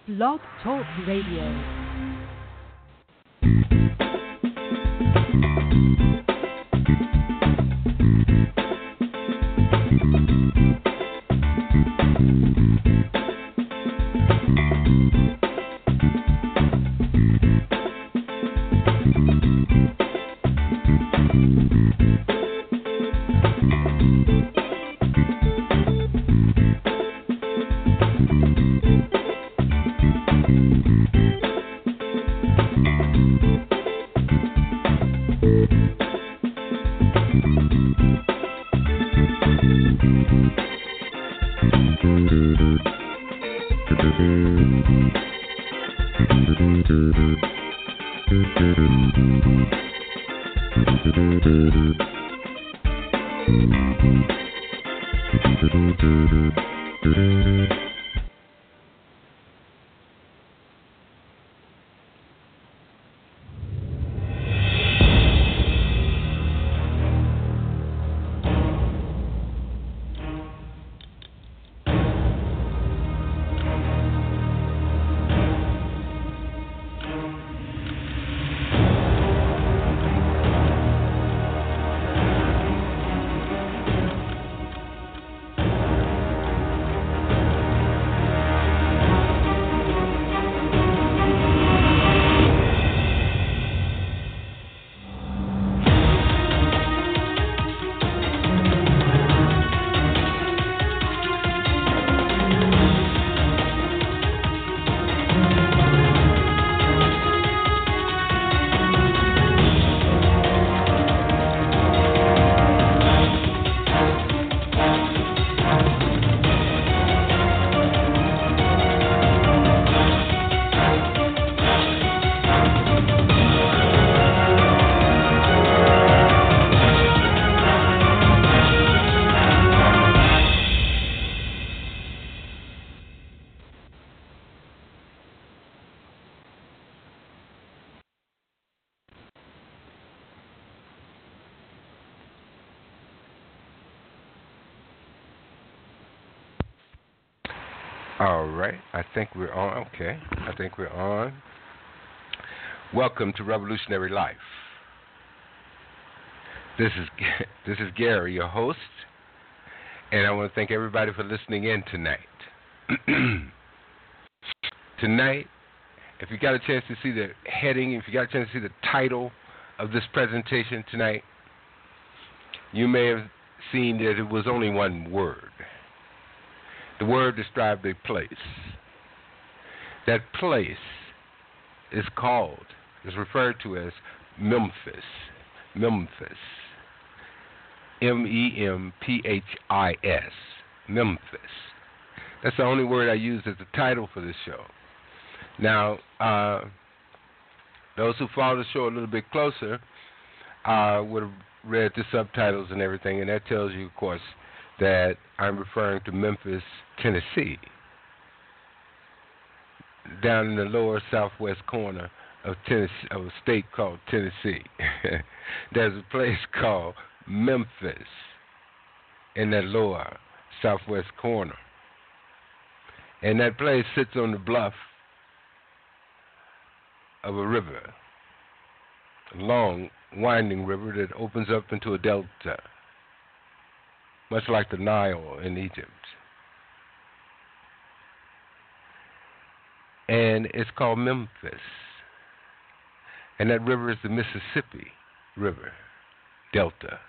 Blog Talk Radio. All right, I think we're on. Okay, I think we're on. Welcome to Revolutionary Life. This is Gary, your host, and I want to thank everybody for listening in tonight. Tonight, if you got a chance to see the heading, if you got a chance to see the title of this presentation tonight, you may have seen that it was only one word. The word described a place. That place is referred to as Memphis. Memphis. Memphis. Memphis. That's the only word I used as the title for this show. Now, those who follow the show a little bit closer would have read the subtitles and everything, and that tells you, of course, that I'm referring to Memphis, Tennessee, down in the lower southwest corner of Tennessee, of a state called Tennessee. There's a place called Memphis in that lower southwest corner. And that place sits on the bluff of a river, a long, winding river that opens up into a delta, much like the Nile in Egypt. And it's called Memphis. And that river is the Mississippi River Delta.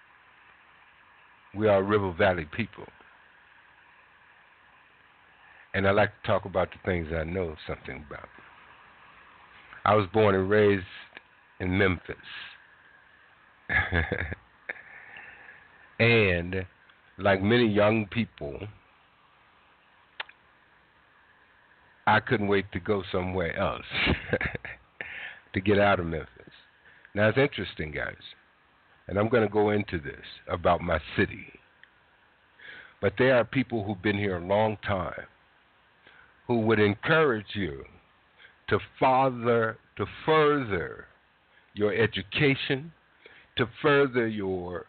We are River Valley people. And I like to talk about the things I know something about. I was born and raised in Memphis. And like many young people, I couldn't wait to go somewhere else, to get out of Memphis. Now, it's interesting, guys, and I'm going to go into this about my city. But there are people who've been here a long time who would encourage you to further your education, to further your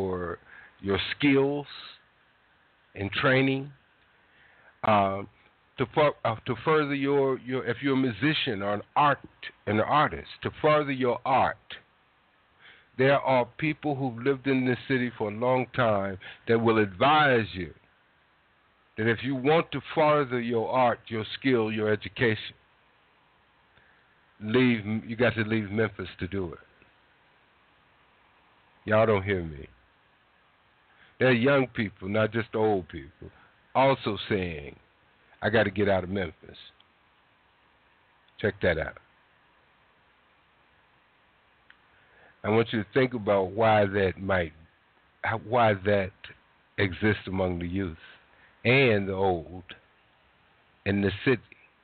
skills and training, to further your if you're a musician or an artist, to further your art. There are people who've lived in this city for a long time that will advise you that if you want to further your art, your skill, your education, you got to leave Memphis to do it. Y'all don't hear me. There are young people, not just old people, also saying, I got to get out of Memphis. Check that out. I want you to think about why that exists among the youth and the old in the city.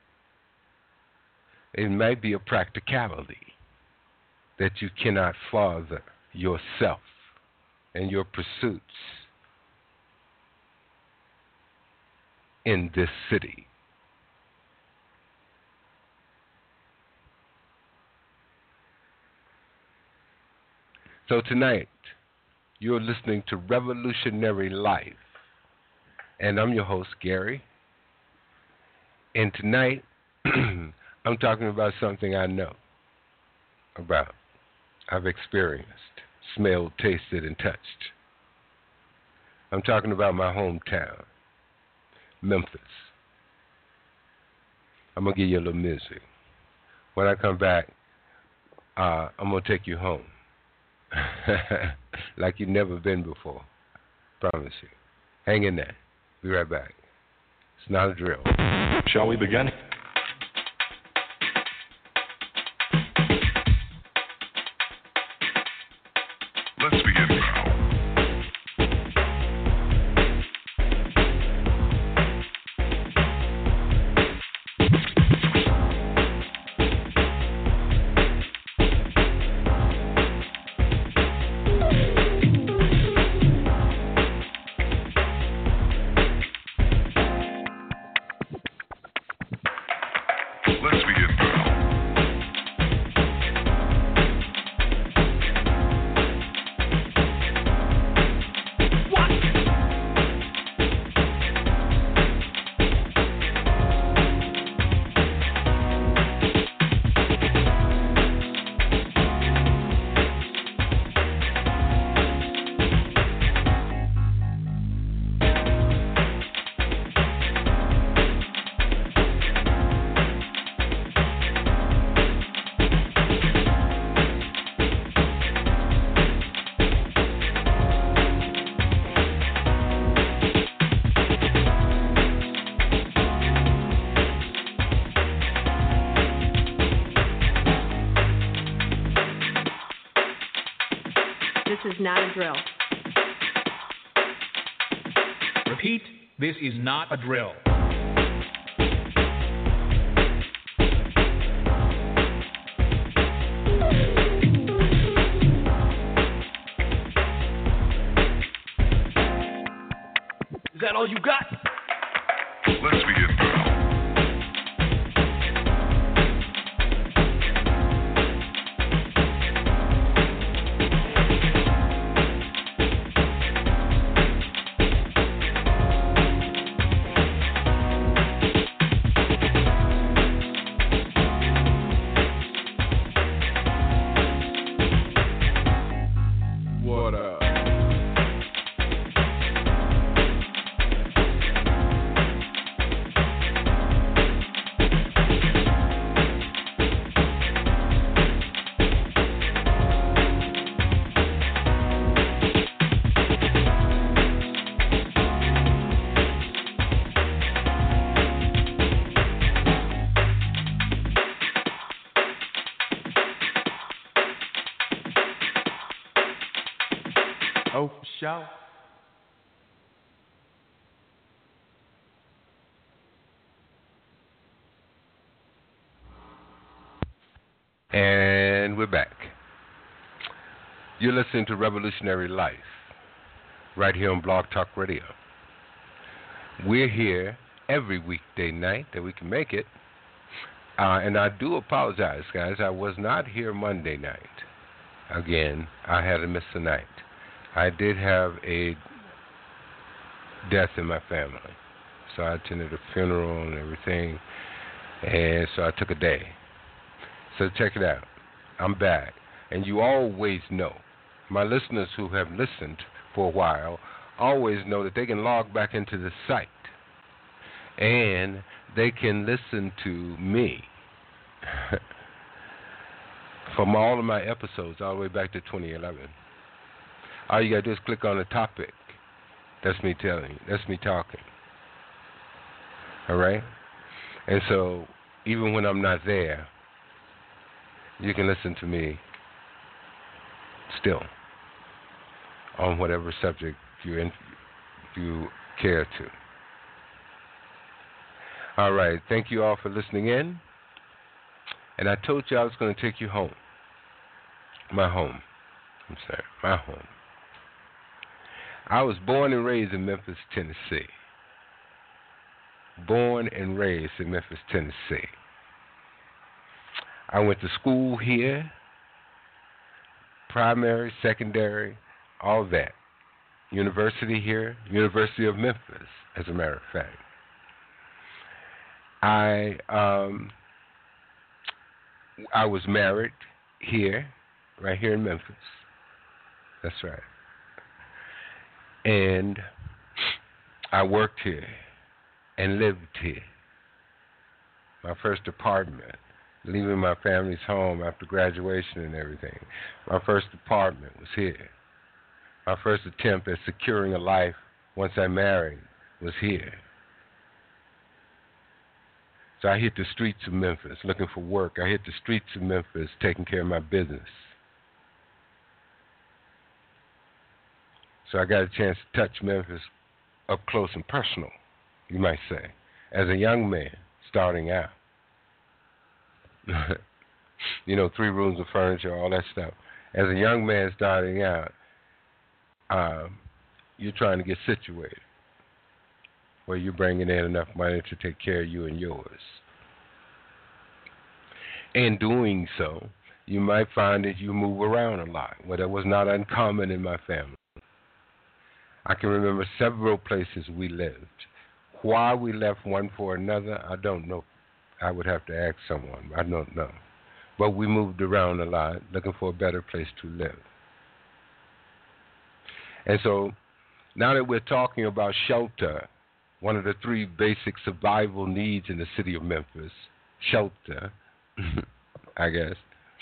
It might be a practicality that you cannot further yourself and your pursuits in this city. So tonight, you're listening to Revolutionary Life, and I'm your host, Gary. And tonight, I'm talking about something I know about, I've experienced, smelled, tasted, and touched. I'm talking about my hometown, Memphis. I'm going to give you a little music. When I come back, I'm going to take you home. Like you've never been before. Promise you. Hang in there. Be right back. It's not a drill. Shall we begin? Let's begin now. Not a drill. Repeat, this is not a drill. Is that all you got? Let's begin now. Oh, shout. And we're back. You're listening to Revolutionary Life, right here on Blog Talk Radio. We're here every weekday night that we can make it. And I do apologize, guys. I was not here Monday night. Again, I had to miss the night. I did have a death in my family. So I attended a funeral and everything, and so I took a day. So check it out. I'm back. And you always know, my listeners who have listened for a while always know that they can log back into the site and they can listen to me from all of my episodes all the way back to 2011. All you got to do is click on the topic. That's me telling you. That's me talking. All right? And so even when I'm not there, you can listen to me still on whatever subject you care to. All right. Thank you all for listening in. And I told you I was going to take you home. My home. My home. I was born and raised in Memphis, Tennessee. Born and raised in Memphis, Tennessee. I went to school here, primary, secondary, all that. University here, University of Memphis, as a matter of fact. I was married here, right here in Memphis. That's right. And I worked here and lived here. My first apartment, leaving my family's home after graduation and everything. My first apartment was here. My first attempt at securing a life once I married was here. So I hit the streets of Memphis looking for work. I hit the streets of Memphis taking care of my business. So I got a chance to touch Memphis up close and personal, you might say, as a young man starting out. 3 rooms of furniture, all that stuff. As a young man starting out, you're trying to get situated where you're bringing in enough money to take care of you and yours. In doing so, you might find that you move around a lot. Well, that was not uncommon in my family. I can remember several places we lived. Why we left one for another, I don't know. I would have to ask someone. I don't know. But we moved around a lot, looking for a better place to live. And so, now that we're talking about shelter, one of the 3 basic survival needs in the city of Memphis, shelter, I guess,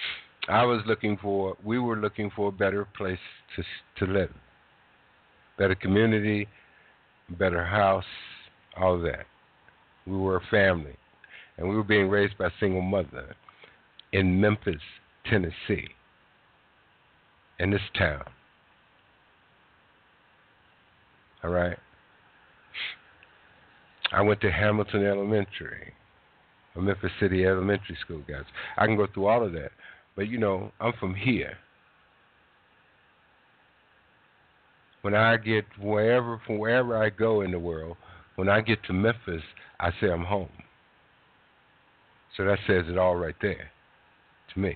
we were looking for a better place to live. Better community, better house, all that. We were a family. And we were being raised by a single mother in Memphis, Tennessee, in this town. All right? I went to Hamilton Elementary, a Memphis City Elementary School, guys. I can go through all of that. But, I'm from here. When I get from wherever I go in the world, when I get to Memphis, I say I'm home. So that says it all right there to me.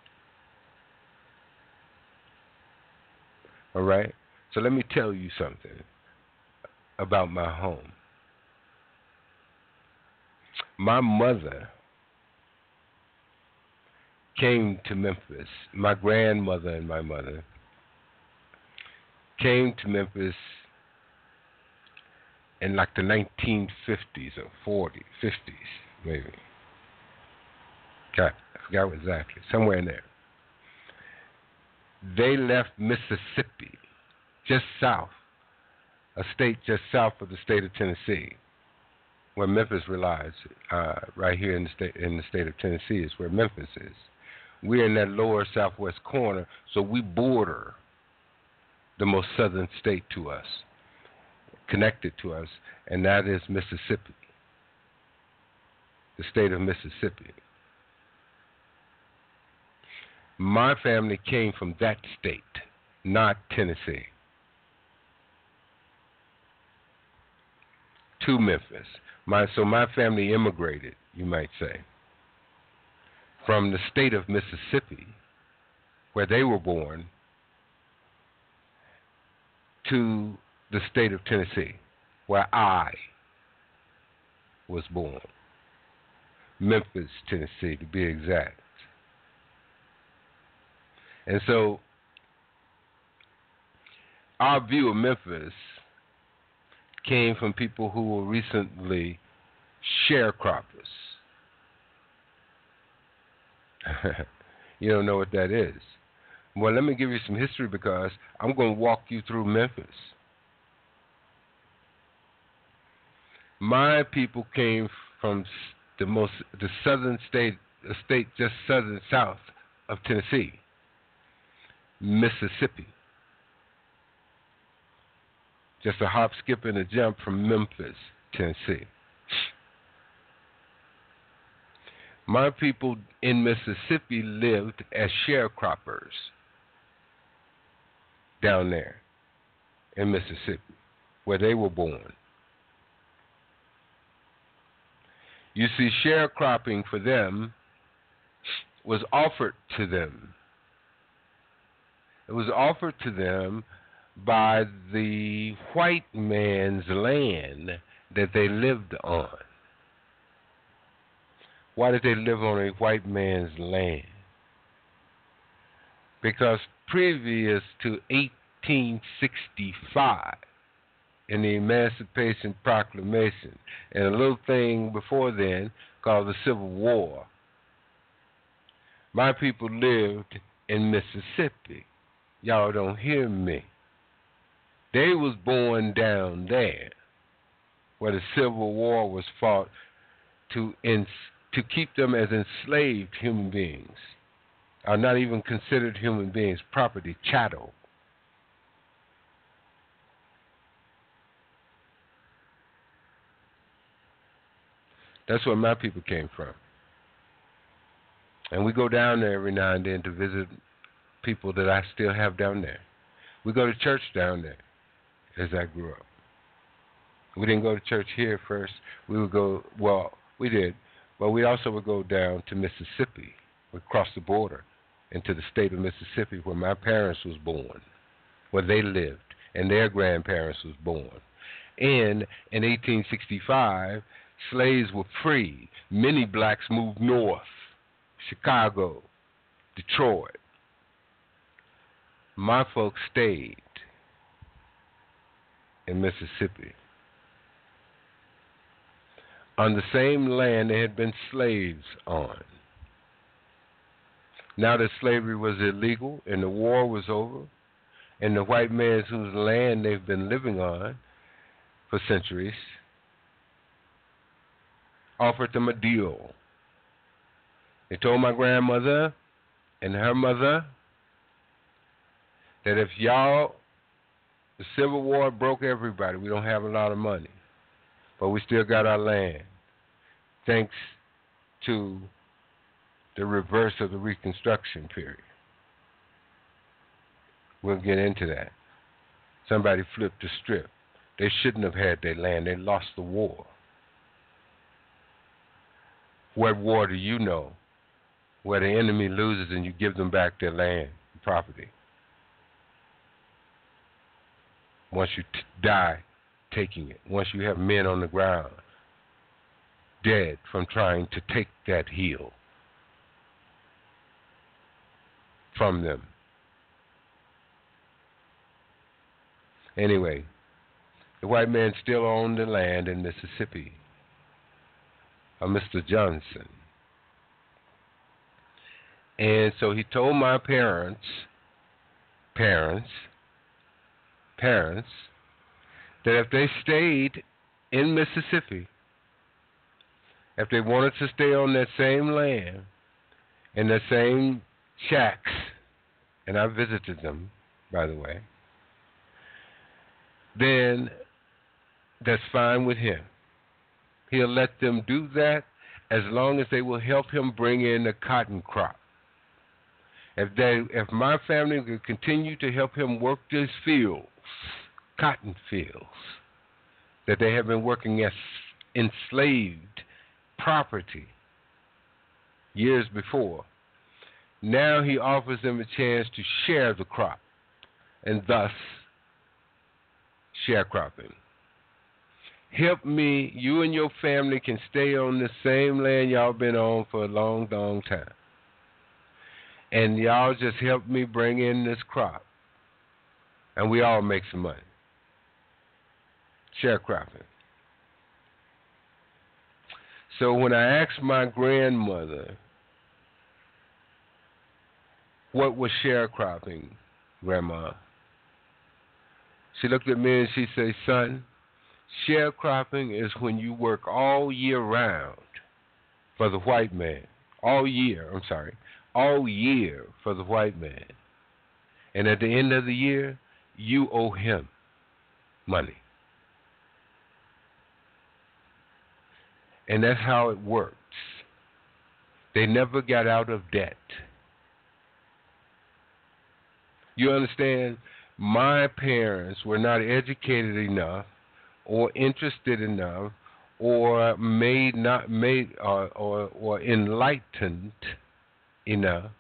All right? So let me tell you something about my home. My mother came to Memphis. My grandmother and my mother came to Memphis in like the 1950s or 50s, maybe. I forgot exactly. Somewhere in there. They left Mississippi, just south, a state just south of the state of Tennessee, where Memphis relies. Right here in the state of Tennessee is where Memphis is. We're in that lower southwest corner, so we border the most southern state to us, connected to us, and that is Mississippi, the state of Mississippi. My family came from that state, not Tennessee, to Memphis. So my family immigrated, you might say, from the state of Mississippi, where they were born, to the state of Tennessee, where I was born. Memphis, Tennessee, to be exact. And so our view of Memphis came from people who were recently sharecroppers. You don't know what that is. Well, let me give you some history because I'm going to walk you through Memphis. My people came from the southern state just southern south of Tennessee, Mississippi. Just a hop, skip, and a jump from Memphis, Tennessee. My people in Mississippi lived as sharecroppers down there in Mississippi, where they were born. You see, sharecropping for them was offered to them. It was offered to them by the white man's land that they lived on. Why did they live on a white man's land? Because previous to 1865, in the Emancipation Proclamation, and a little thing before then called the Civil War, my people lived in Mississippi. Y'all don't hear me. They was born down there where the Civil War was fought to keep them as enslaved human beings, are not even considered human beings, property, chattel. That's where my people came from. And we go down there every now and then to visit people that I still have down there. We go to church down there as I grew up. We didn't go to church here first. We would go, well, we did, but we also would go down to Mississippi. We'd cross the border into the state of Mississippi where my parents was born, where they lived, and their grandparents was born. And in 1865, slaves were freed. Many blacks moved north, Chicago, Detroit. My folks stayed in Mississippi on the same land they had been slaves on. Now that slavery was illegal and the war was over, and the white man's whose land they've been living on for centuries offered them a deal. They told my grandmother and her mother that if y'all, the Civil War broke everybody, we don't have a lot of money, but we still got our land, thanks to the reverse of the Reconstruction period. We'll get into that. Somebody flipped the strip. They shouldn't have had their land. They lost the war. What war do you know where the enemy loses and you give them back their land and property? Once you die taking it. Once you have men on the ground dead from trying to take that heel from them. Anyway, the white man still owned the land in Mississippi, Mr. Johnson. And so he told my parents, that if they stayed in Mississippi, if they wanted to stay on that same land, in the same shacks, and I visited them, by the way, then that's fine with him. He'll let them do that as long as they will help him bring in the cotton crop. If my family could continue to help him work these fields, cotton fields, that they have been working as enslaved property years before, now he offers them a chance to share the crop, and thus sharecropping. help me. You and your family can stay on the same land y'all been on for a long, long time. And y'all just help me bring in this crop. And we all make some money. Sharecropping. So when I asked my grandmother, what was sharecropping, Grandma? She looked at me and she said, son, sharecropping is when you work all year round for the white man. All year for the white man. And at the end of the year, you owe him money. And that's how it works. They never got out of debt. You understand? My parents were not educated enough or interested enough or or enlightened enough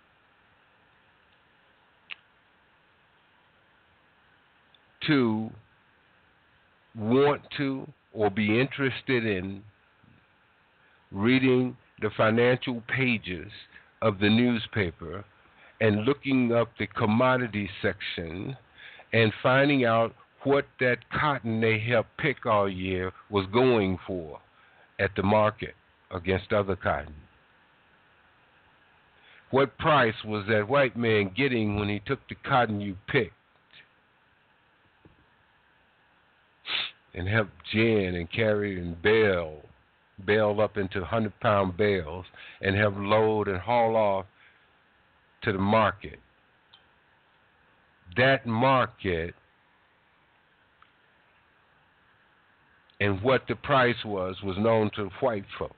to want to or be interested in reading the financial pages of the newspaper and looking up the commodity section and finding out what that cotton they helped pick all year was going for at the market against other cotton. What price was that white man getting when he took the cotton you picked and helped gin and carry and bale up into 100-pound bales and have load and haul off to the market. That market and what the price was known to white folks.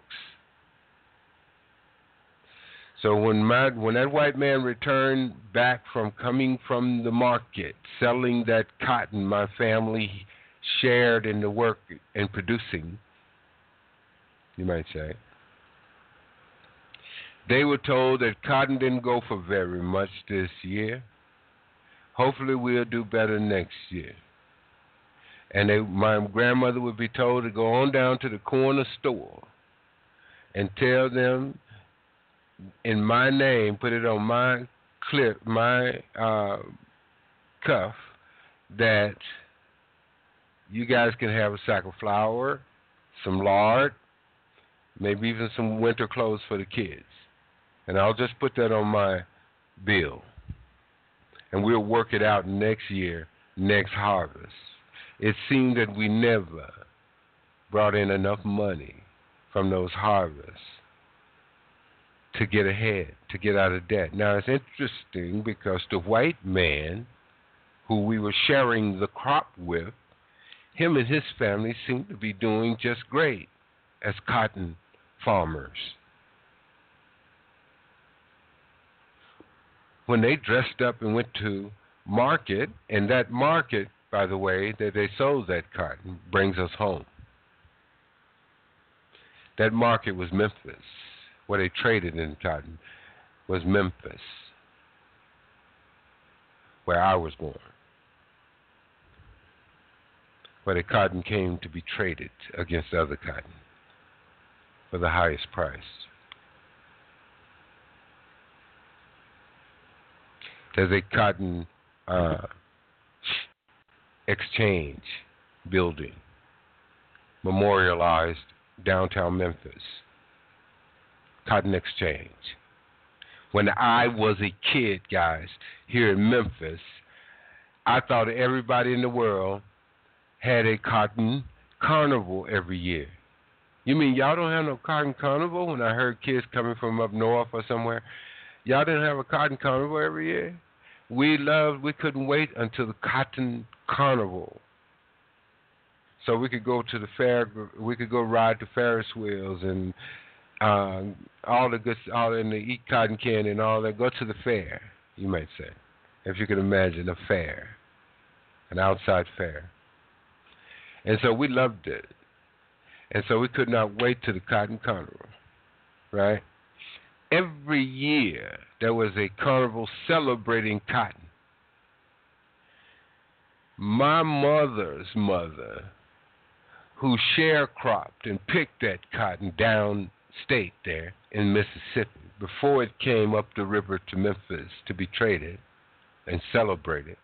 So when that white man returned back from coming from the market, selling that cotton my family shared in the work in producing, you might say, they were told that cotton didn't go for very much this year. Hopefully we'll do better next year. And my grandmother would be told to go on down to the corner store and tell them in my name, put it on my cuff, that you guys can have a sack of flour, some lard, maybe even some winter clothes for the kids. And I'll just put that on my bill. And we'll work it out next year, next harvest. It seemed that we never brought in enough money from those harvests to get ahead, to get out of debt. Now, it's interesting because the white man who we were sharing the crop with, him and his family seemed to be doing just great as cotton farmers. When they dressed up and went to market, and that market, by the way, that they sold that cotton, brings us home. That market was Memphis. Where they traded in cotton was Memphis, where I was born, where the cotton came to be traded against other cotton for the highest price. There's a cotton exchange building memorialized downtown Memphis. Cotton Exchange. When I was a kid, guys, here in Memphis, I thought everybody in the world had a cotton carnival every year. You mean y'all don't have no cotton carnival? When I heard kids coming from up north or somewhere, y'all didn't have a cotton carnival every year? We couldn't wait until the cotton carnival. So we could go to the fair, we could go ride the Ferris wheels and all and eat cotton candy and all that. Go to the fair, you might say, if you can imagine a fair, an outside fair. And so we loved it. And so we could not wait to the cotton carnival, right? Every year there was a carnival celebrating cotton. My mother's mother, who sharecropped and picked that cotton downstate there in Mississippi before it came up the river to Memphis to be traded and celebrated.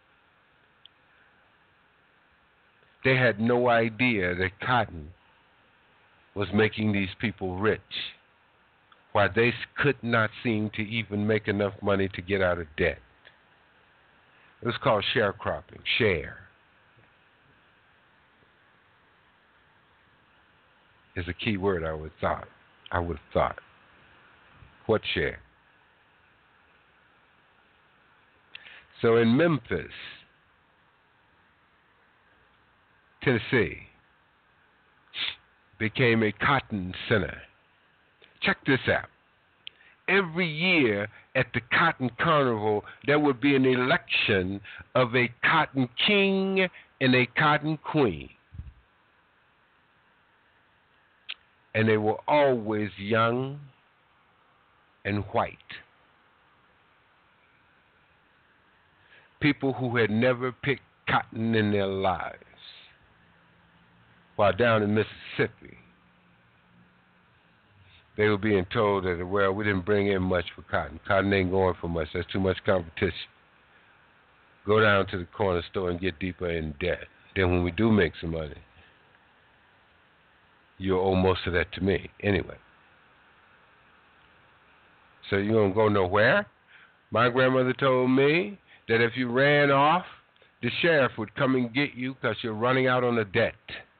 They had no idea that cotton was making these people rich, while they could not seem to even make enough money to get out of debt. It was called sharecropping, share. Is a key word I would have thought. What share? So in Memphis, Tennessee, became a cotton center. Check this out. Every year at the Cotton Carnival, there would be an election of a cotton king and a cotton queen. And they were always young and white. People who had never picked cotton in their lives. While down in Mississippi, they were being told that, well, we didn't bring in much for cotton. Cotton ain't going for much. There's too much competition. Go down to the corner store and get deeper in debt. Then when we do make some money, you'll owe most of that to me anyway. So you don't go nowhere? My grandmother told me that if you ran off, the sheriff would come and get you because you're running out on a debt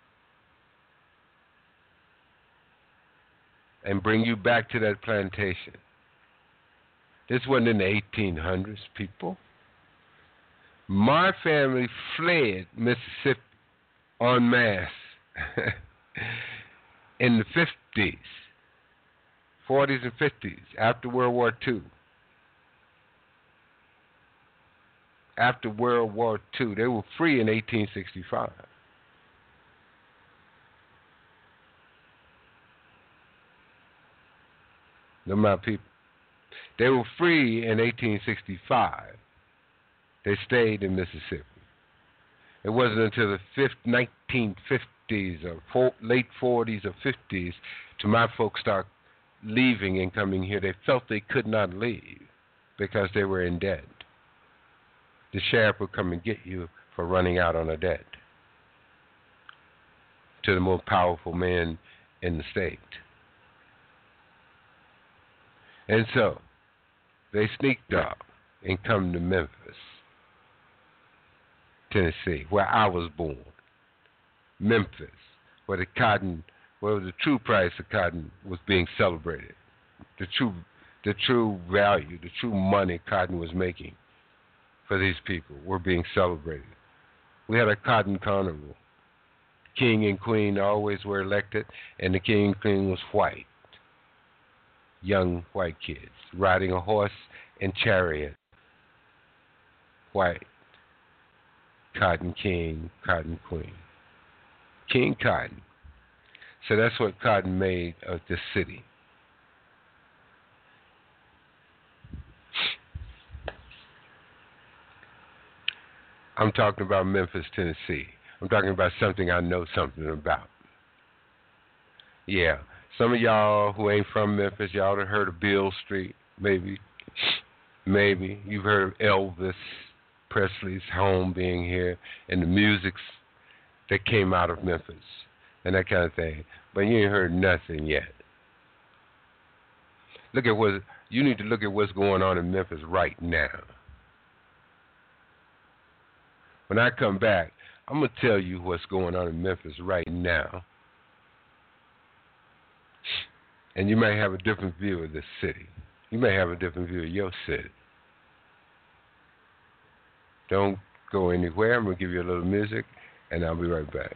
and bring you back to that plantation. This wasn't in the 1800s, people. My family fled Mississippi en masse in the 50s, 40s and 50s, after World War II. After World War II, they were free in 1865. No, my people. They were free in 1865. They stayed in Mississippi. It wasn't until the 1950s or late 40s or 50s till my folks start leaving and coming here. They felt they could not leave because they were in debt. The sheriff would come and get you for running out on a debt to the most powerful man in the state. And so they sneaked up and come to Memphis, Tennessee, where I was born. Memphis, where the true price of cotton was being celebrated. The true value, the true money cotton was making for these people were being celebrated. We had a cotton carnival. King and queen always were elected, and the king and queen was white. Young white kids riding a horse and chariot. White. Cotton king, cotton queen. King Cotton. So that's what cotton made of this city. I'm talking about Memphis, Tennessee. I'm talking about something I know something about. Yeah. Some of y'all who ain't from Memphis, y'all have heard of Beale Street, maybe. Maybe. You've heard of Elvis Presley's home being here and the musics that came out of Memphis and that kind of thing. But you ain't heard nothing yet. You need to look at what's going on in Memphis right now. When I come back, I'm going to tell you what's going on in Memphis right now. And you may have a different view of this city. You may have a different view of your city. Don't go anywhere. I'm going to give you a little music, and I'll be right back.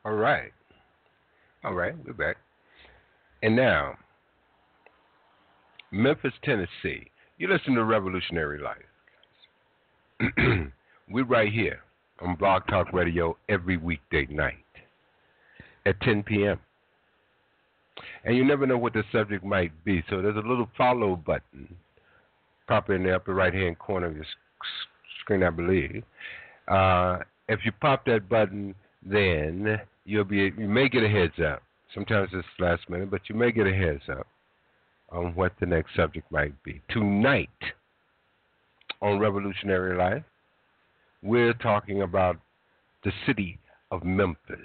All right. All right, we're back. And now, Memphis, Tennessee. You listen to Revolutionary Life. We're right here on Blog Talk Radio every weekday night at 10 p.m. And you never know what the subject might be, so there's a little follow button probably in the upper right-hand corner of your screen, I believe. If you pop that button, then you may get a heads up. Sometimes it's last minute, but you may get a heads up on what the next subject might be. Tonight on Revolutionary Life, we're talking about the city of Memphis.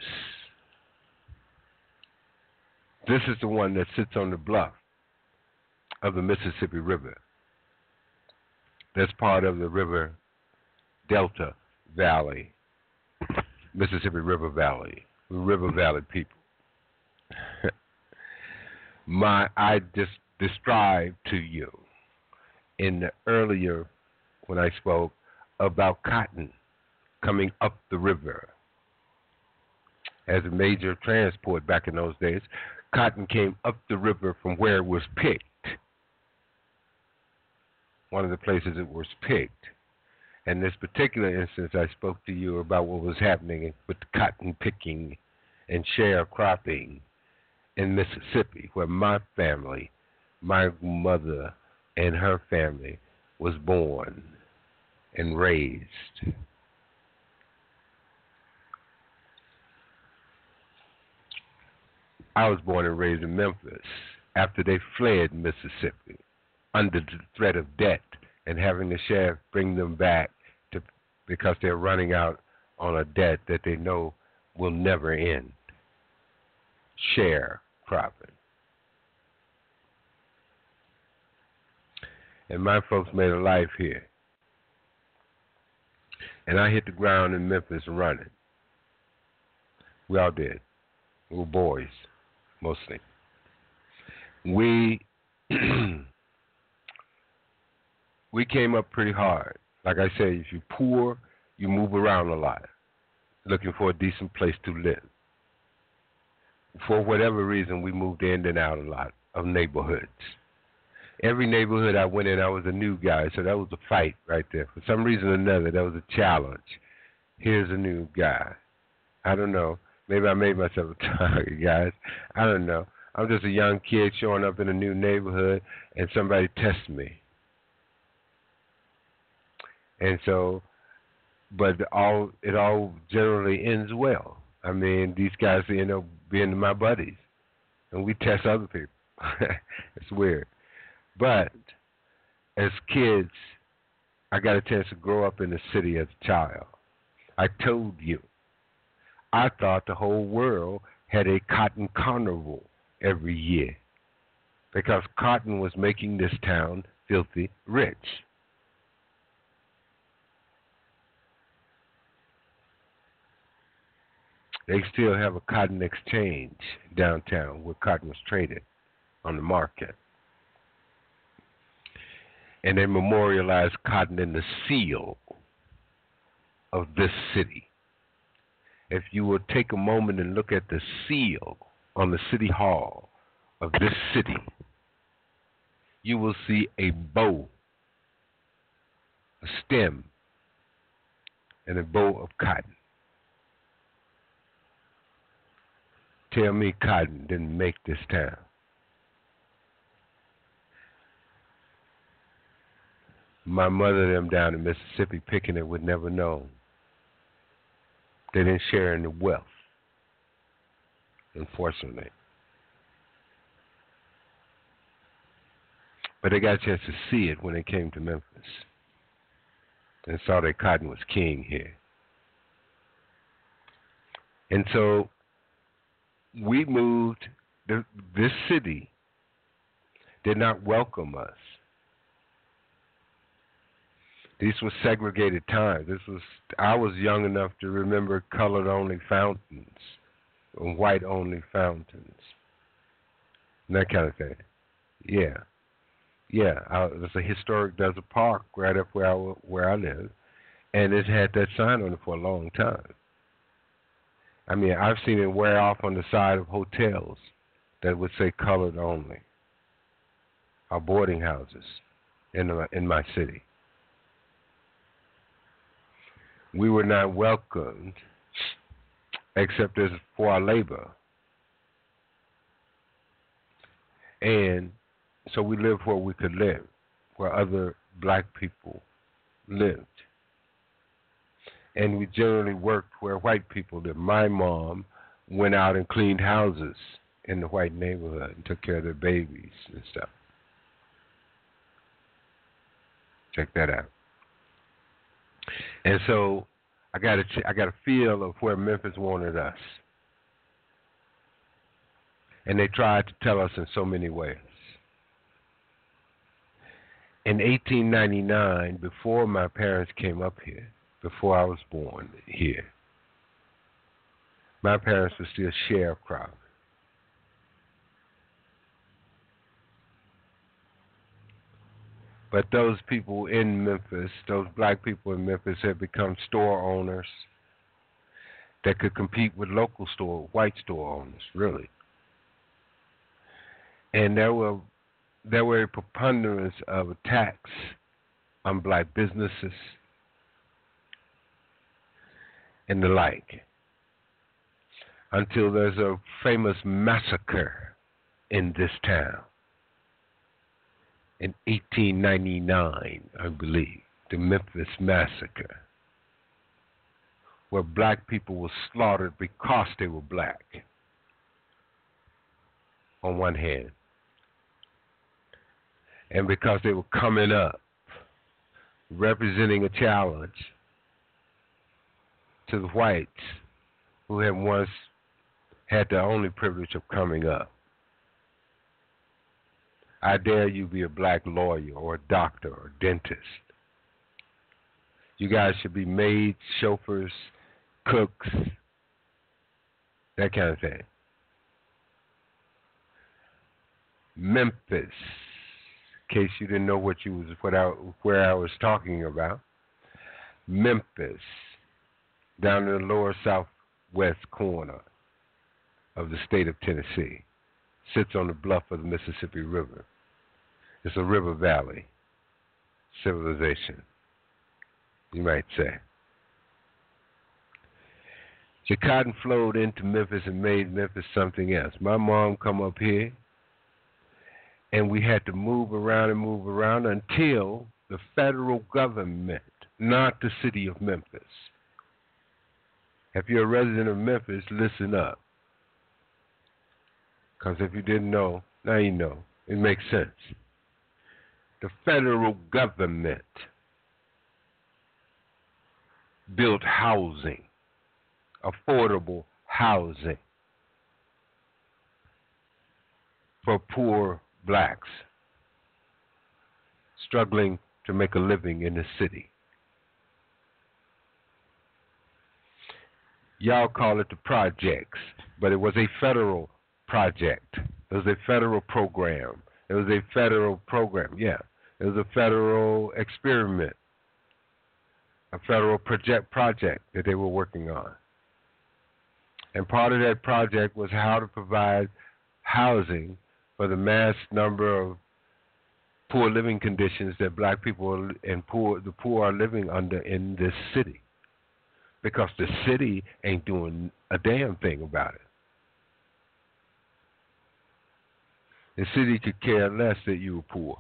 This is the one that sits on the bluff of the Mississippi River. That's part of the River Delta Valley, Mississippi River Valley, River Valley people. I just described to you in the earlier when I spoke about cotton coming up the river as a major transport back in those days. Cotton came up the river from where it was picked. One of the places it was picked. In this particular instance, I spoke to you about what was happening with cotton picking and sharecropping in Mississippi, where my family, my mother and her family was born and raised. I was born and raised in Memphis after they fled Mississippi under the threat of debt and having the sheriff bring them back because they're running out on a debt that they know will never end. Sharecropping. And my folks made a life here. And I hit the ground in Memphis running. We all did. We were boys, mostly. We came up pretty hard. Like I say, if you're poor, you move around a lot, looking for a decent place to live. For whatever reason, we moved in and out a lot of neighborhoods. Every neighborhood I went in, I was a new guy, so that was a fight right there. For some reason or another, that was a challenge. Here's a new guy. I don't know. Maybe I made myself a target, guys. I don't know. I'm just a young kid showing up in a new neighborhood, and somebody tests me. And so, but it all generally ends well. I mean, these guys end up being my buddies, and we test other people. It's weird. But as kids, I got a chance to grow up in the city as a child. I told you, I thought the whole world had a cotton carnival every year because cotton was making this town filthy rich. They still have a cotton exchange downtown where cotton was traded on the market. And they memorialized cotton in the seal of this city. If you will take a moment and look at the seal on the city hall of this city, you will see a bow, a stem, and a bow of cotton. Tell me cotton didn't make this town. My mother them down in Mississippi picking it would never know. They didn't share in the wealth, unfortunately. But they got a chance to see it when they came to Memphis and saw that cotton was king here. And so we moved. This city did not welcome us. These were segregated times. I was young enough to remember colored-only fountains, and white-only fountains, and that kind of thing. Yeah. There's a historic desert park right up where I live, and it had that sign on it for a long time. I mean, I've seen it wear off on the side of hotels that would say colored only, or boarding houses in my city. We were not welcomed except as for our labor. And so we lived where we could live, where other black people lived. And we generally worked where white people lived. My mom went out and cleaned houses in the white neighborhood and took care of their babies and stuff. Check that out. And so I got a feel of where Memphis wanted us. And they tried to tell us in so many ways. In 1899, before my parents came up here, before I was born here, my parents were still sharecroppers. But those people in Memphis, those black people in Memphis, had become store owners that could compete with local white store owners, really. And there were a preponderance of attacks on black businesses and the like, until there's a famous massacre in this town in 1899, I believe, the Memphis Massacre, where black people were slaughtered because they were black, on one hand, and because they were coming up, representing a challenge to the whites who had once had the only privilege of coming up. I dare you be a black lawyer or a doctor or a dentist. You guys should be maids, chauffeurs, cooks, that kind of thing. Memphis, in case you didn't know where I was talking about. Memphis, down in the lower southwest corner of the state of Tennessee, sits on the bluff of the Mississippi River. It's a river valley civilization, you might say. The cotton flowed into Memphis and made Memphis something else. My mom come up here, and we had to move around until the federal government, not the city of Memphis. If you're a resident of Memphis, listen up. Because if you didn't know, now you know. It makes sense. The federal government built housing, affordable housing for poor blacks struggling to make a living in the city. Y'all call it the projects, but it was a federal project. It was a federal program. It was a federal program, yeah. It was a federal experiment, a federal project that they were working on. And part of that project was how to provide housing for the mass number of poor living conditions that black people and the poor are living under in this city. Because the city ain't doing a damn thing about it. The city could care less that you were poor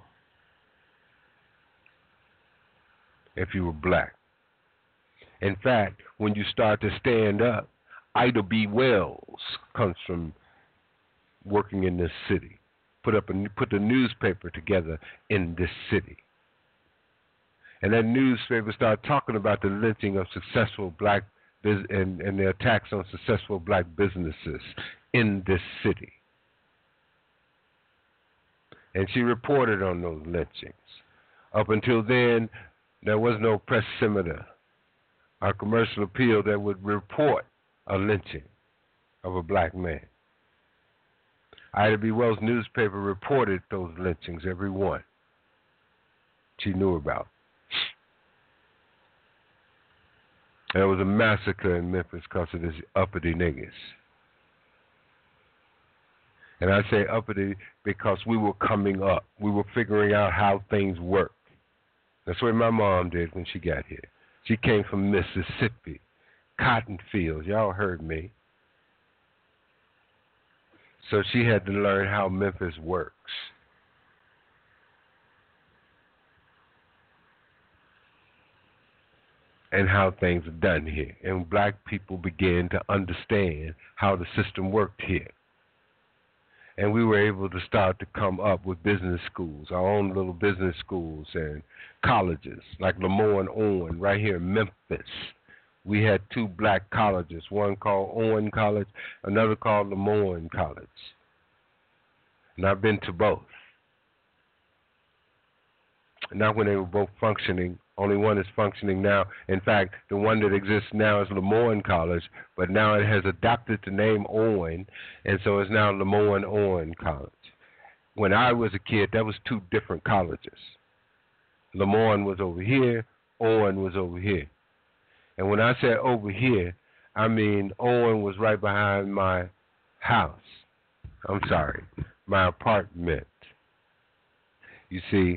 if you were black. In fact, when you start to stand up, Ida B. Wells comes from working in this city. Put the newspaper together in this city. And that newspaper started talking about the lynching of successful black and the attacks on successful black businesses in this city. And she reported on those lynchings. Up until then, there was no press scimitar or commercial appeal that would report a lynching of a black man. Ida B. Wells' newspaper reported those lynchings, every one she knew about. There was a massacre in Memphis because of this uppity niggas. And I say uppity because we were coming up. We were figuring out how things work. That's what my mom did when she got here. She came from Mississippi, cotton fields. Y'all heard me. So she had to learn how Memphis works. And how things are done here. And black people began to understand how the system worked here. And we were able to start to come up with business schools, our own little business schools and colleges, like Lamorne Owen right here in Memphis. We had 2 black colleges, one called Owen College, another called Lamorne College. And I've been to both. Not when they were both functioning. Only one is functioning now. In fact, the one that exists now is Lamorne College, but now it has adopted the name Owen, and so it's now Lamorne Owen College. When I was a kid, that was 2 different colleges. Lamorne was over here, Owen was over here. And when I say over here, I mean Owen was right behind my house. I'm sorry, my apartment. You see,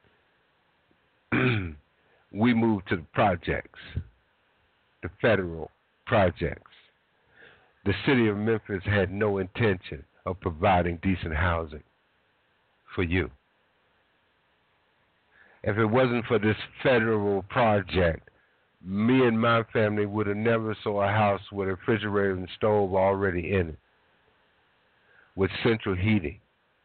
we moved to the projects, the federal projects. The city of Memphis had no intention of providing decent housing for you. If it wasn't for this federal project, me and my family would have never saw a house with a refrigerator and stove already in it, with central heating,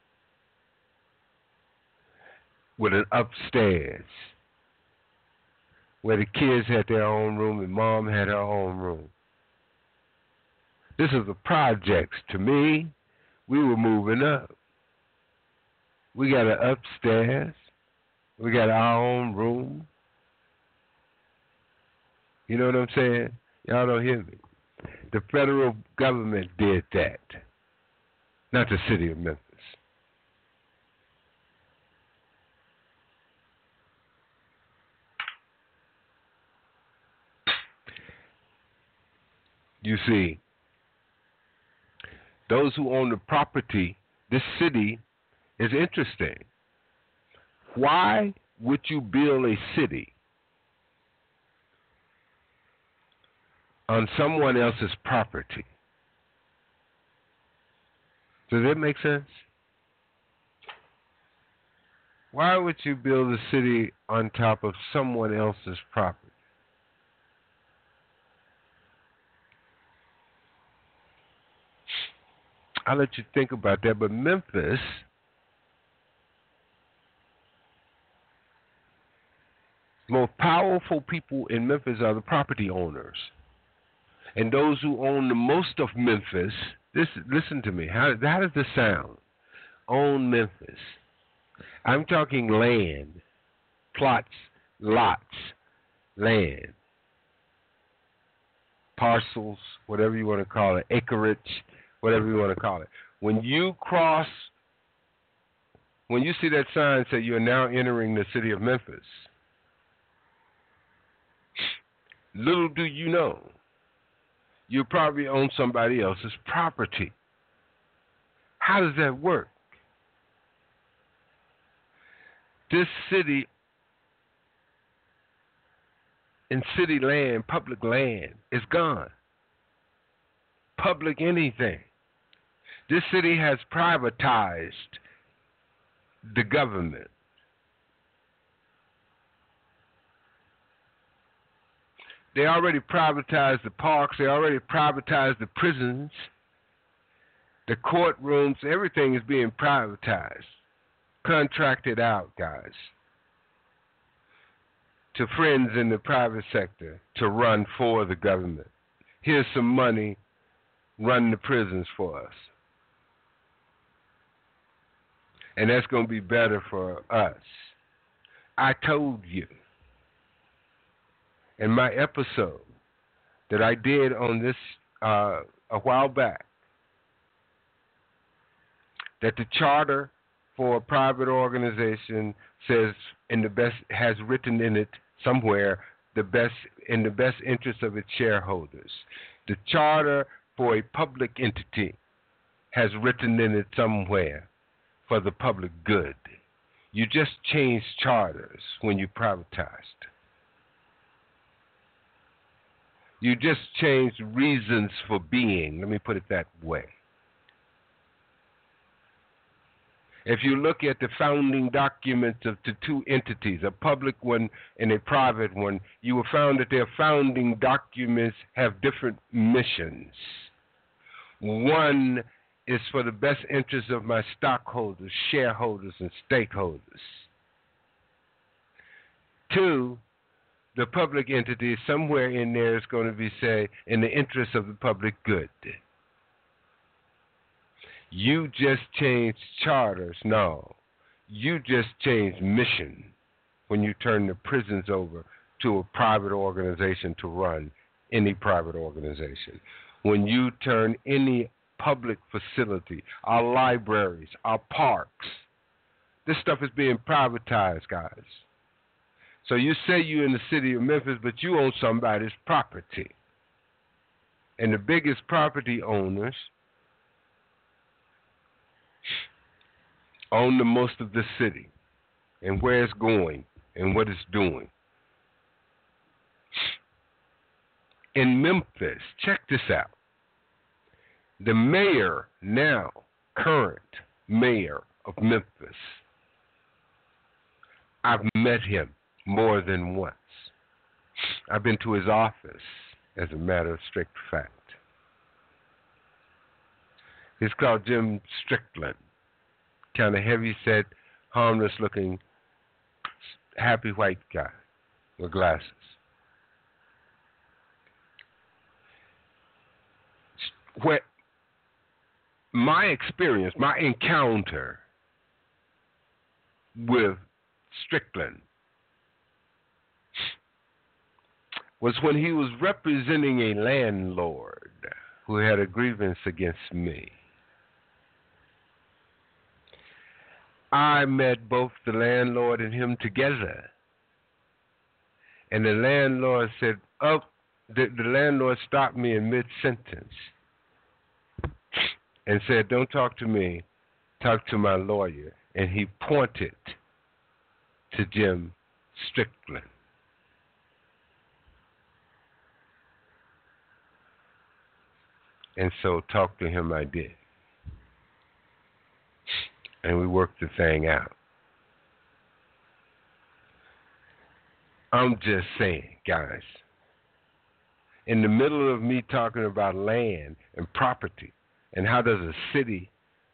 with an upstairs, where the kids had their own room and mom had her own room. This is the projects. To me, we were moving up. We got an upstairs. We got our own room. You know what I'm saying? Y'all don't hear me. The federal government did that, not the city of Memphis. You see, those who own the property, this city is interesting. Why would you build a city on someone else's property? Does that make sense? Why would you build a city on top of someone else's property? I'll let you think about that. But Memphis, the most powerful people in Memphis are the property owners. And those who own the most of Memphis, listen to me, how does this sound? Own Memphis. I'm talking land, plots, lots, land, parcels, whatever you want to call it, acreage, whatever you want to call it. When you see that sign say you are now entering the city of Memphis, little do you know, you probably own somebody else's property. How does that work? This city and city land, public land, is gone. Public anything. This city has privatized the government. They already privatized the parks. They already privatized the prisons, the courtrooms. Everything is being privatized, contracted out, guys, to friends in the private sector to run for the government. Here's some money, run the prisons for us. And that's going to be better for us. I told you in my episode that I did on this a while back that the charter for a private organization says has written in it somewhere in the best interest of its shareholders. The charter for a public entity has written in it somewhere for the public good. You just changed charters when you privatized. You just changed reasons for being. Let me put it that way. If you look at the founding documents of the two entities, a public one and a private one, you will find that their founding documents have different missions. One is for the best interest of my stockholders, shareholders, and stakeholders. Two, the public entity, somewhere in there is going to be, say, in the interest of the public good. You just changed charters. No. You just changed mission when you turn the prisons over to a private organization to run any private organization. When you turn any public facility, our libraries, our parks, this stuff is being privatized, guys. So you say you're in the city of Memphis, but you own somebody's property. And the biggest property owners own the most of the city and where it's going and what it's doing. In Memphis, check this out. The mayor now, current mayor of Memphis, I've met him more than once. I've been to his office, as a matter of strict fact. He's called Jim Strickland. Kind of heavy-set, harmless-looking, happy white guy with glasses. Where my experience, my encounter with Strickland was when he was representing a landlord who had a grievance against me. I met both the landlord and him together. And the landlord said, the landlord stopped me in mid-sentence and said, don't talk to me, talk to my lawyer. And he pointed to Jim Strickland. And so talk to him I did. And we worked the thing out. I'm just saying, guys, in the middle of me talking about land and property and how does a city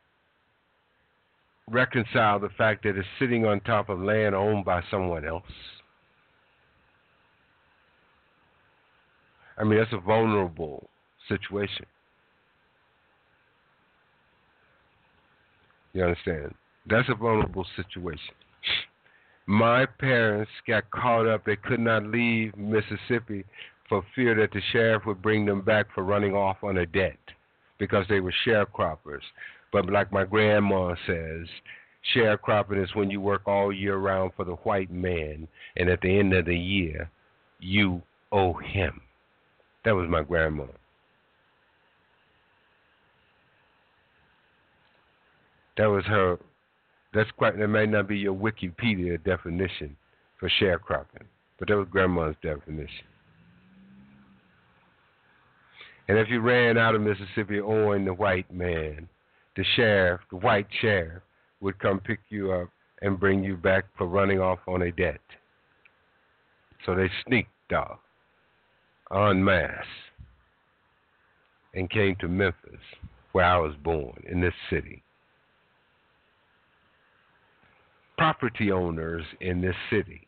reconcile the fact that it's sitting on top of land owned by someone else? I mean, that's a vulnerable situation. You understand? That's a vulnerable situation. My parents got caught up. They could not leave Mississippi for fear that the sheriff would bring them back for running off on a debt because they were sharecroppers. But like my grandma says, sharecropping is when you work all year round for the white man, and at the end of the year, you owe him. That was my grandma. That was her. That may not be your Wikipedia definition for sharecropping, but that was Grandma's definition. And if you ran out of Mississippi owing the white man, the sheriff, the white sheriff, would come pick you up and bring you back for running off on a debt. So they sneaked off en masse and came to Memphis, where I was born, in this city. Property owners in this city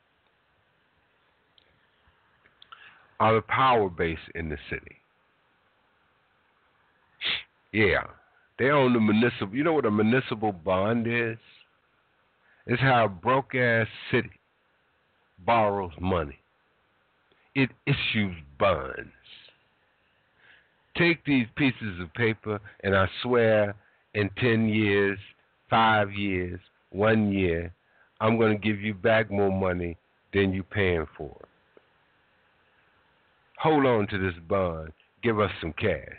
are the power base in the city. Yeah, they own the municipal. You know what a municipal bond is? It's how a broke-ass city borrows money. It issues bonds. Take these pieces of paper, and I swear in 10 years, 5 years, 1 year, I'm going to give you back more money than you're paying for. hold on to this bond, give us some cash.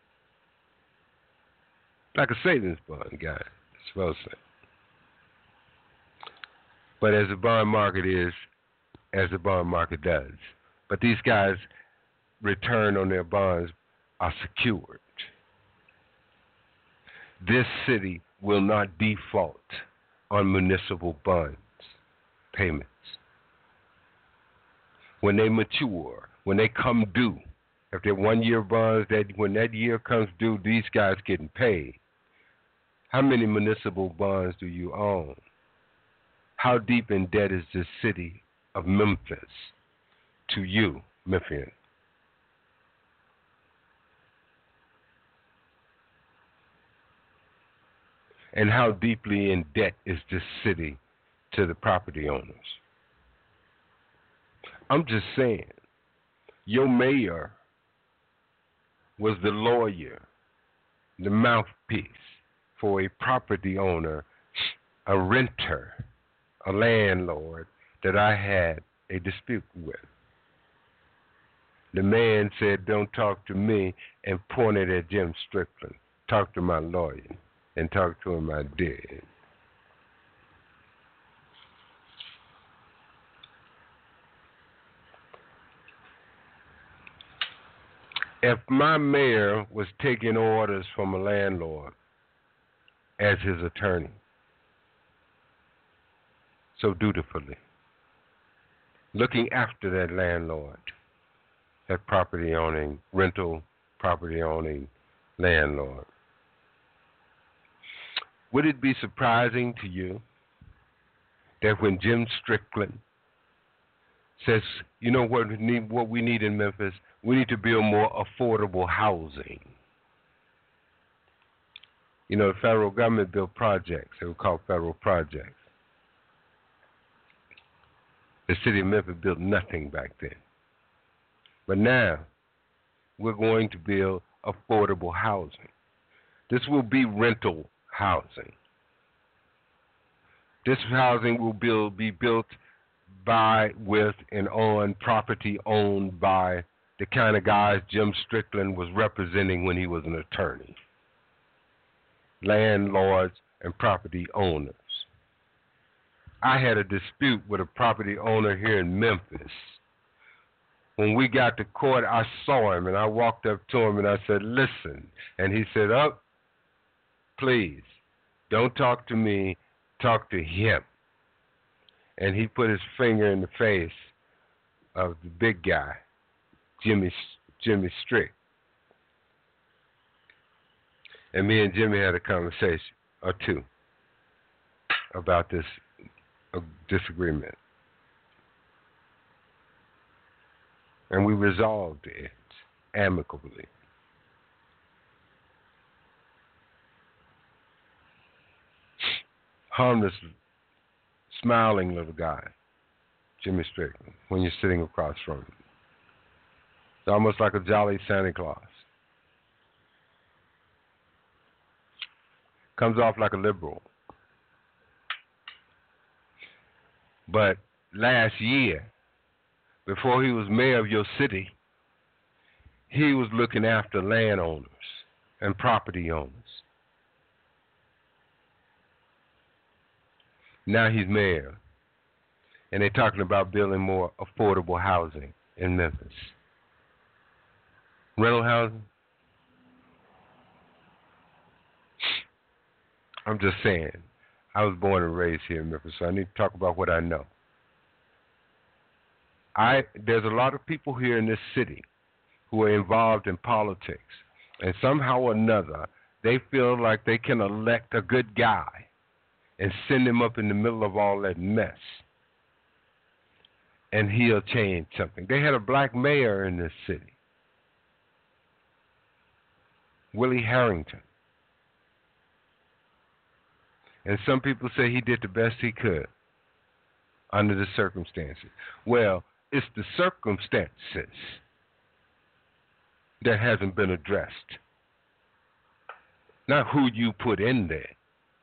Like a savings bond, guys. It's well said. But as the bond market is, as the bond market does. But these guys' return on their bonds are secured. This city will not default on municipal bonds payments. When they mature, when they come due, if they're 1 year bonds, when that year comes due, these guys getting paid. How many municipal bonds do you own? How deep in debt is this city of Memphis to you, Memphian? And how deeply in debt is this city to the property owners? I'm just saying, your mayor was the lawyer, the mouthpiece for a property owner, a renter, a landlord that I had a dispute with. The man said, "Don't talk to me," and pointed at Jim Strickland. Talk to my lawyer. And talk to him I did. If my mayor was taking orders from a landlord as his attorney, so dutifully, looking after that landlord, that property owning, rental property owning landlord, would it be surprising to you that when Jim Strickland says, you know what we need in Memphis? We need to build more affordable housing. You know, the federal government built projects. They were called federal projects. The city of Memphis built nothing back then. But now, we're going to build affordable housing. This will be rental housing. This housing will be built by, with, and on property owned by the kind of guys Jim Strickland was representing when he was an attorney. Landlords and property owners. I had a dispute with a property owner here in Memphis. When we got to court, I saw him and I walked up to him and I said, "Listen." And he said, "Oh, please, don't talk to me, talk to him." And he put his finger in the face of the big guy, Jimmy Strick. And me and Jimmy had a conversation or two about this disagreement. And we resolved it amicably. Harmless, smiling little guy, Jimmy Strickland, when you're sitting across from him. It's almost like a jolly Santa Claus. Comes off like a liberal. But last year, before he was mayor of your city, he was looking after landowners and property owners. Now he's mayor, and they're talking about building more affordable housing in Memphis. Rental housing? I'm just saying, I was born and raised here in Memphis, so I need to talk about what I know. There's a lot of people here in this city who are involved in politics, and somehow or another, they feel like they can elect a good guy and send him up in the middle of all that mess, and he'll change something. They had a black mayor in this city, Willie Harrington. And some people say he did the best he could under the circumstances. Well, it's the circumstances that hasn't been addressed, not who you put in there.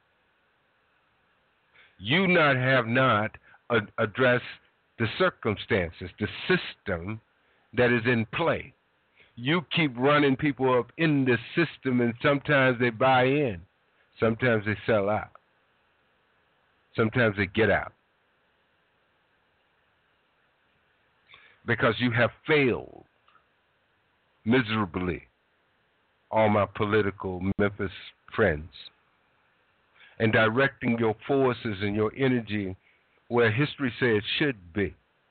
You have not addressed the circumstances, the system that is in play. You keep running people up in this system, and sometimes they buy in. Sometimes they sell out. Sometimes they get out. Because you have failed miserably, all my political Memphis friends, and directing your forces and your energy where history says it should be.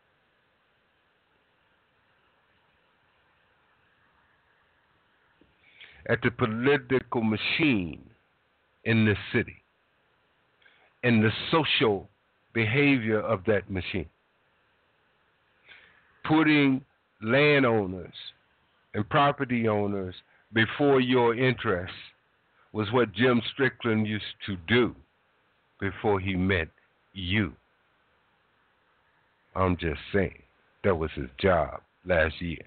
At the political machine in this city, and the social behavior of that machine. Putting landowners and property owners before your interests was what Jim Strickland used to do before he met you. I'm just saying, that was his job last year.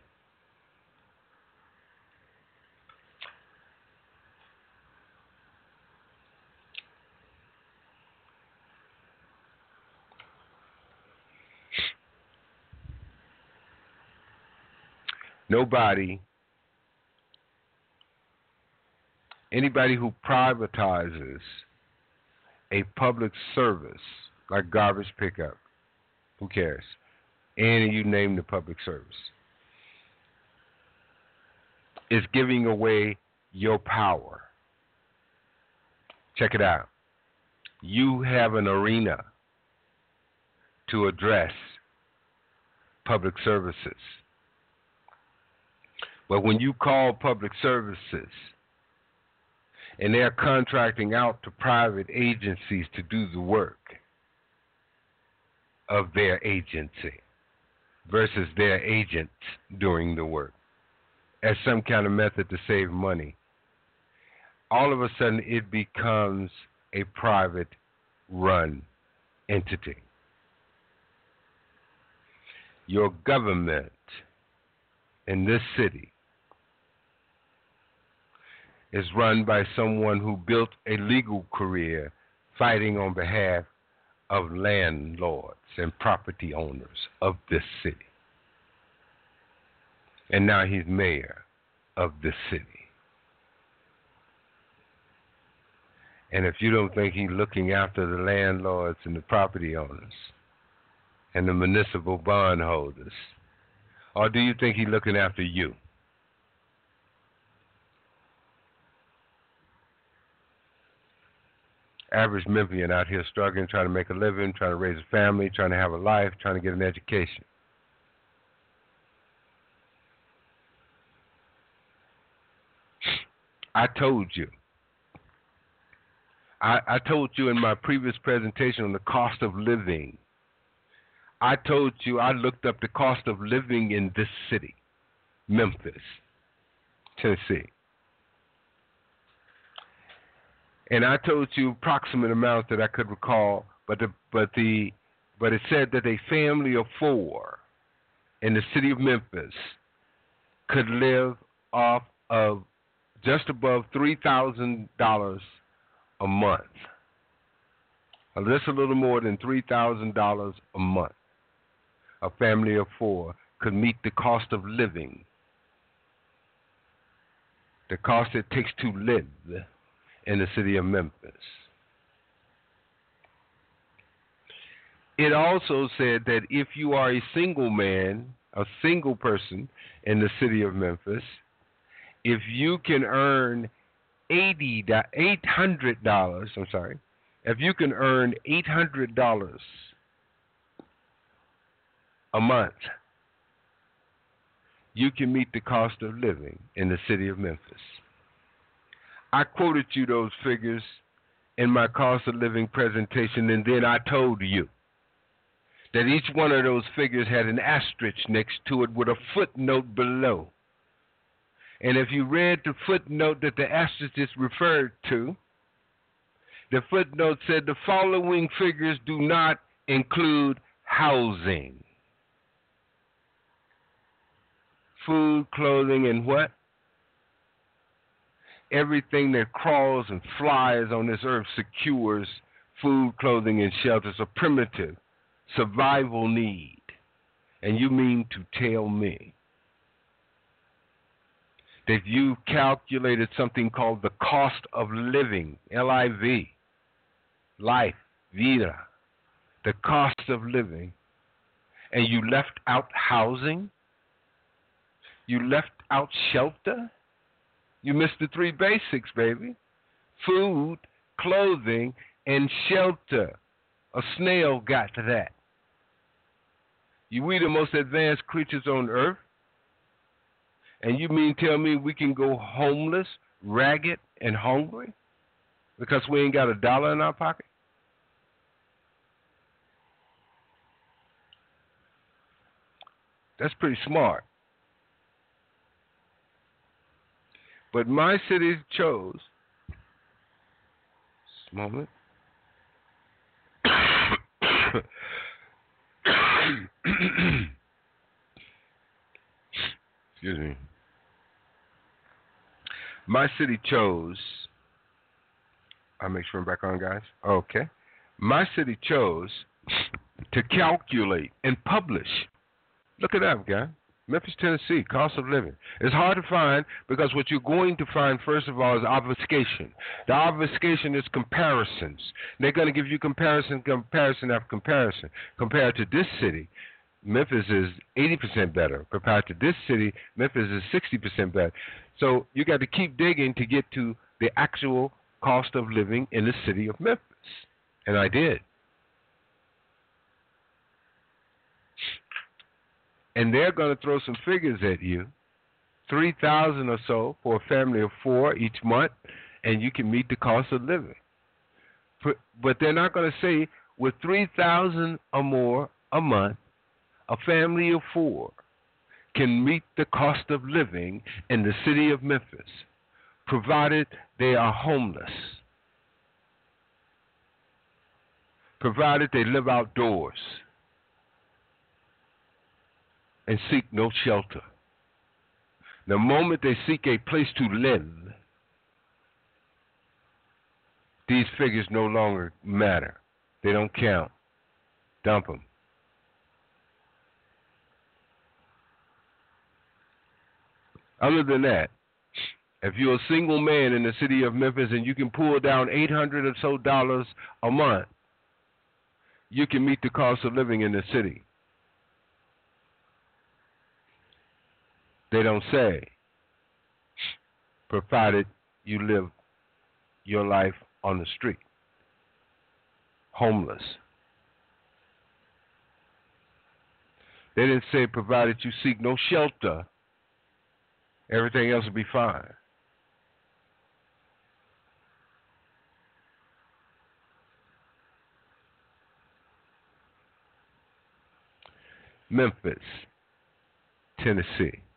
Anybody who privatizes a public service like garbage pickup, who cares? And you name the public service, is giving away your power. Check it out. You have an arena to address public services. But when you call public services and they're contracting out to private agencies to do the work of their agency versus their agents doing the work as some kind of method to save money, all of a sudden it becomes a private run entity. Your government in this city is run by someone who built a legal career fighting on behalf of landlords and property owners of this city. And now he's mayor of this city. And if you don't think he's looking after the landlords and the property owners and the municipal bondholders, or do you think he's looking after you? Average Memphian out here struggling, trying to make a living, trying to raise a family, trying to have a life, trying to get an education. I told you. I told you in my previous presentation on the cost of living. I told you I looked up the cost of living in this city, Memphis, Tennessee. And I told you approximate amount that I could recall, but it said that a family of 4 in the city of Memphis could live off of just above $3,000 a month. Just a little more than $3,000 a month. A family of 4 could meet the cost of living, the cost it takes to live in the city of Memphis. It also said that if you are a single man, a single person in the city of Memphis, if you can earn if you can earn $800 a month, you can meet the cost of living in the city of Memphis. I quoted you those figures in my cost of living presentation, and then I told you that each one of those figures had an asterisk next to it with a footnote below. And if you read the footnote that the asterisk is referred to, the footnote said the following figures do not include housing, food, clothing, and what? Everything that crawls and flies on this earth secures food, clothing, and shelter. It's a primitive survival need. And you mean to tell me that you calculated something called the cost of living, LIV, life, vida, the cost of living, and you left out housing, you left out shelter, you missed the three basics, baby. Food, clothing, and shelter. A snail got to that. We the most advanced creatures on earth, and you mean tell me we can go homeless, ragged, and hungry because we ain't got $1 in our pocket? That's pretty smart. But my city chose, just a moment, excuse me. My city chose, I'll make sure I'm back on, guys. Okay. My city chose to calculate and publish. Look it up, guys. Memphis, Tennessee, cost of living. It's hard to find because what you're going to find, first of all, is obfuscation. The obfuscation is comparisons. They're going to give you comparison after comparison. Compared to this city, Memphis is 80% better. Compared to this city, Memphis is 60% better. So you got to keep digging to get to the actual cost of living in the city of Memphis. And I did. And they're going to throw some figures at you, $3,000 or so for a family of 4 each month, and you can meet the cost of living. But they're not going to say with $3,000 or more a month, a family of 4 can meet the cost of living in the city of Memphis, provided they are homeless, provided they live outdoors and seek no shelter. The moment they seek a place to live, these figures no longer matter. They don't count. Dump them. Other than that, if you're a single man in the city of Memphis and you can pull down $800 or so a month, you can meet the cost of living in the city. They don't say, provided you live your life on the street, homeless. They didn't say, provided you seek no shelter, everything else will be fine. Memphis, Tennessee.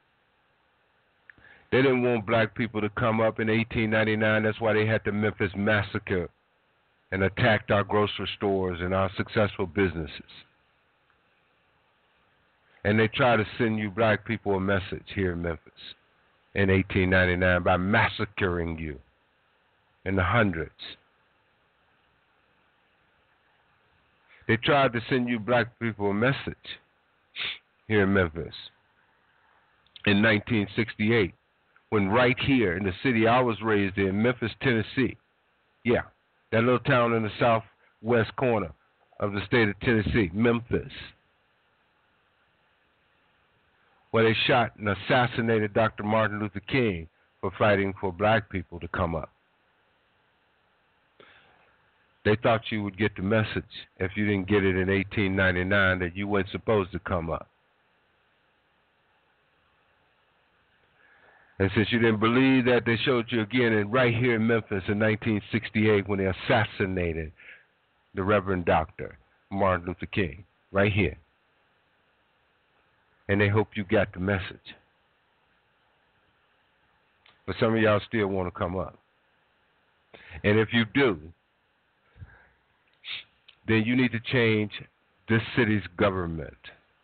They didn't want black people to come up in 1899. That's why they had the Memphis Massacre and attacked our grocery stores and our successful businesses. And they try to send you black people a message here in Memphis in 1899 by massacring you in the hundreds. They tried to send you black people a message here in Memphis in 1968. When right here in the city I was raised in, Memphis, Tennessee, yeah, that little town in the southwest corner of the state of Tennessee, Memphis, where they shot and assassinated Dr. Martin Luther King for fighting for black people to come up. They thought you would get the message if you didn't get it in 1899 that you weren't supposed to come up. And since you didn't believe that, they showed you again right here in Memphis in 1968 when they assassinated the Reverend Dr. Martin Luther King, right here. And they hope you got the message. But some of y'all still want to come up. And if you do, then you need to change this city's government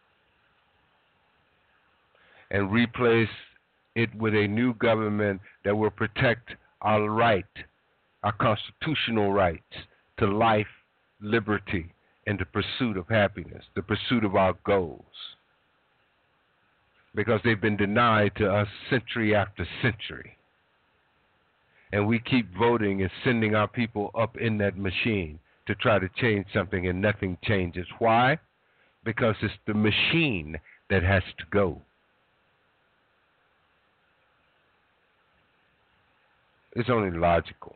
and replace it with a new government that will protect our right, our constitutional rights to life, liberty, and the pursuit of happiness, the pursuit of our goals. because they've been denied to us century after century. And we keep voting and sending our people up in that machine to try to change something, and nothing changes. Why? Because it's the machine that has to go. It's only logical.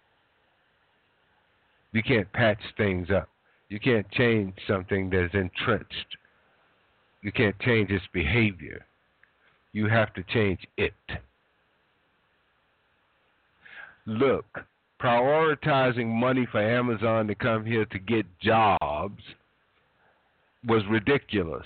You can't patch things up. You can't change something that is entrenched. You can't change its behavior. You have to change it. Look, prioritizing money for Amazon to come here to get jobs was ridiculous.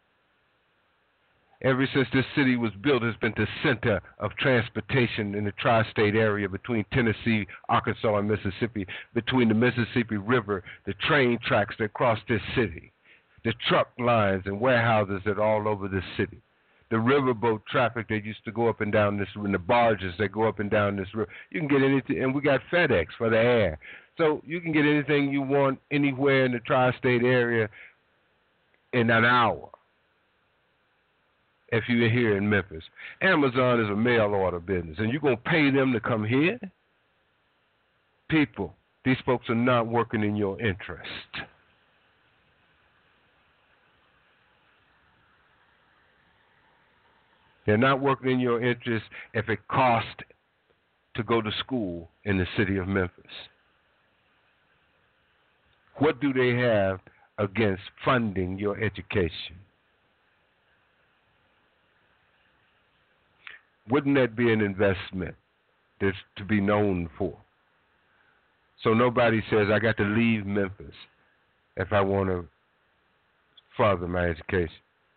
Ever since this city was built, it's been the center of transportation in the tri-state area between Tennessee, Arkansas, and Mississippi, between the Mississippi River, the train tracks that cross this city, the truck lines and warehouses that are all over this city, the riverboat traffic that used to go up and down this, and the barges that go up and down this river. You can get anything, and we got FedEx for the air. So you can get anything you want anywhere in the tri-state area in an hour. If you're here in Memphis, Amazon is a mail order business, and you're going to pay them to come here? People, these folks are not working in your interest. They're not working in your interest if it costs to go to school in the city of Memphis. What do they have against funding your education? Wouldn't that be an investment that's to be known for? So nobody says, I got to leave Memphis if I want to further my education.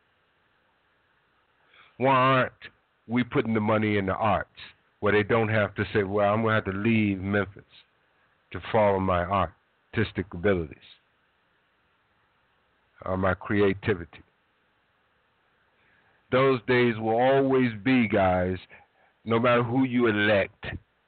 Why aren't we putting the money in the arts where they don't have to say, well, I'm going to have to leave Memphis to follow my artistic abilities or my creativity? Those days will always be, guys, no matter who you elect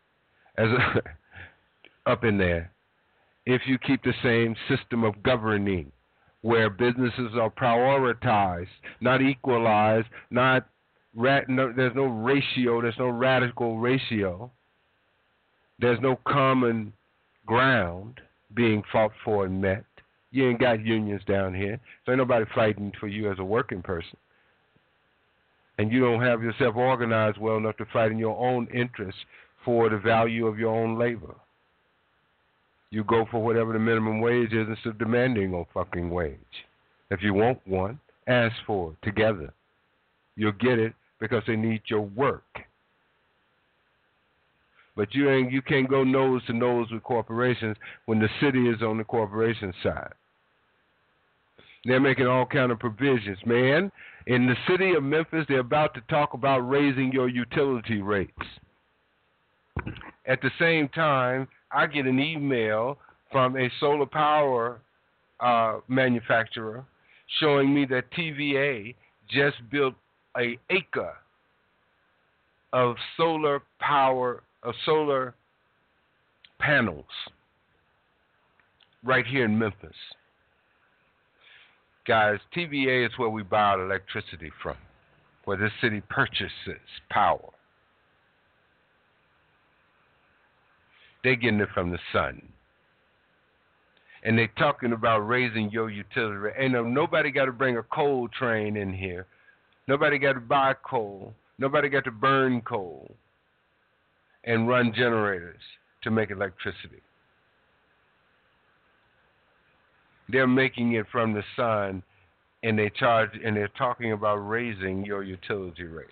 up in there, if you keep the same system of governing where businesses are prioritized, not equalized, there's no ratio, there's no radical ratio, there's no common ground being fought for and met. You ain't got unions down here, so ain't nobody fighting for you as a working person. And you don't have yourself organized well enough to fight in your own interests for the value of your own labor. You go for whatever the minimum wage is instead of demanding a fucking wage. If you want one, ask for it together. You'll get it because they need your work. But you can't go nose to nose with corporations when the city is on the corporation side. They're making all kind of provisions, man. In the city of Memphis, they're about to talk about raising your utility rates. At the same time, I get an email from a solar power manufacturer showing me that TVA just built an acre of solar power, of solar panels right here in Memphis. Guys, TVA is where we buy our electricity from, where this city purchases power. They're getting it from the sun. And they're talking about raising your utility rate. Ain't nobody got to bring a coal train in here. Nobody got to buy coal. Nobody got to burn coal and run generators to make electricity. They're making it from the sun, and they're talking about raising your utility rates.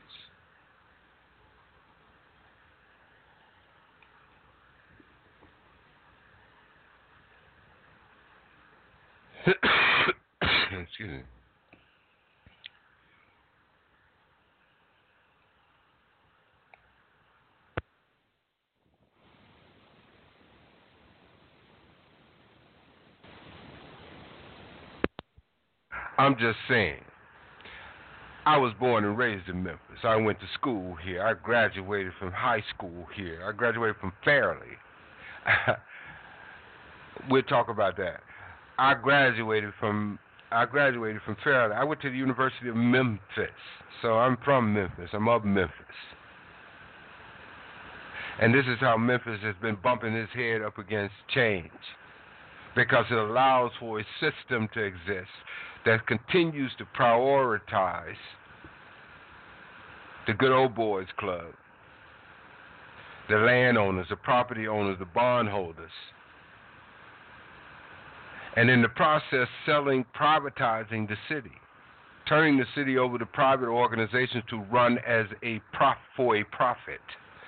Excuse me. I'm just saying, I was born and raised in Memphis. I went to school here. I graduated from high school here. I graduated from Fairleigh. We'll talk about that. I graduated from I graduated from Fairleigh. I went to the University of Memphis. So I'm from Memphis. I'm of Memphis. And this is how Memphis has been bumping his head up against change, because it allows for a system to exist that continues to prioritize the good old boys club, the landowners, the property owners, the bondholders, and in the process privatizing the city, turning the city over to private organizations to run as for a profit.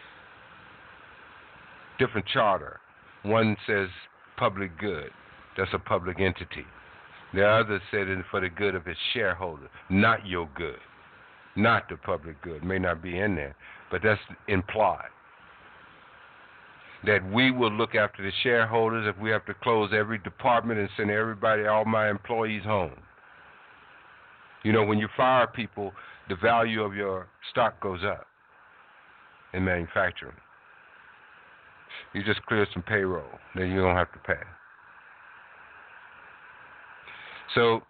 Different charter. One says public good. That's a public entity. The other said it for the good of its shareholder, not your good, not the public good. May not be in there, but that's implied. That we will look after the shareholders if we have to close every department and send all my employees home. You know, when you fire people, the value of your stock goes up in manufacturing. You just clear some payroll, then you don't have to pay. So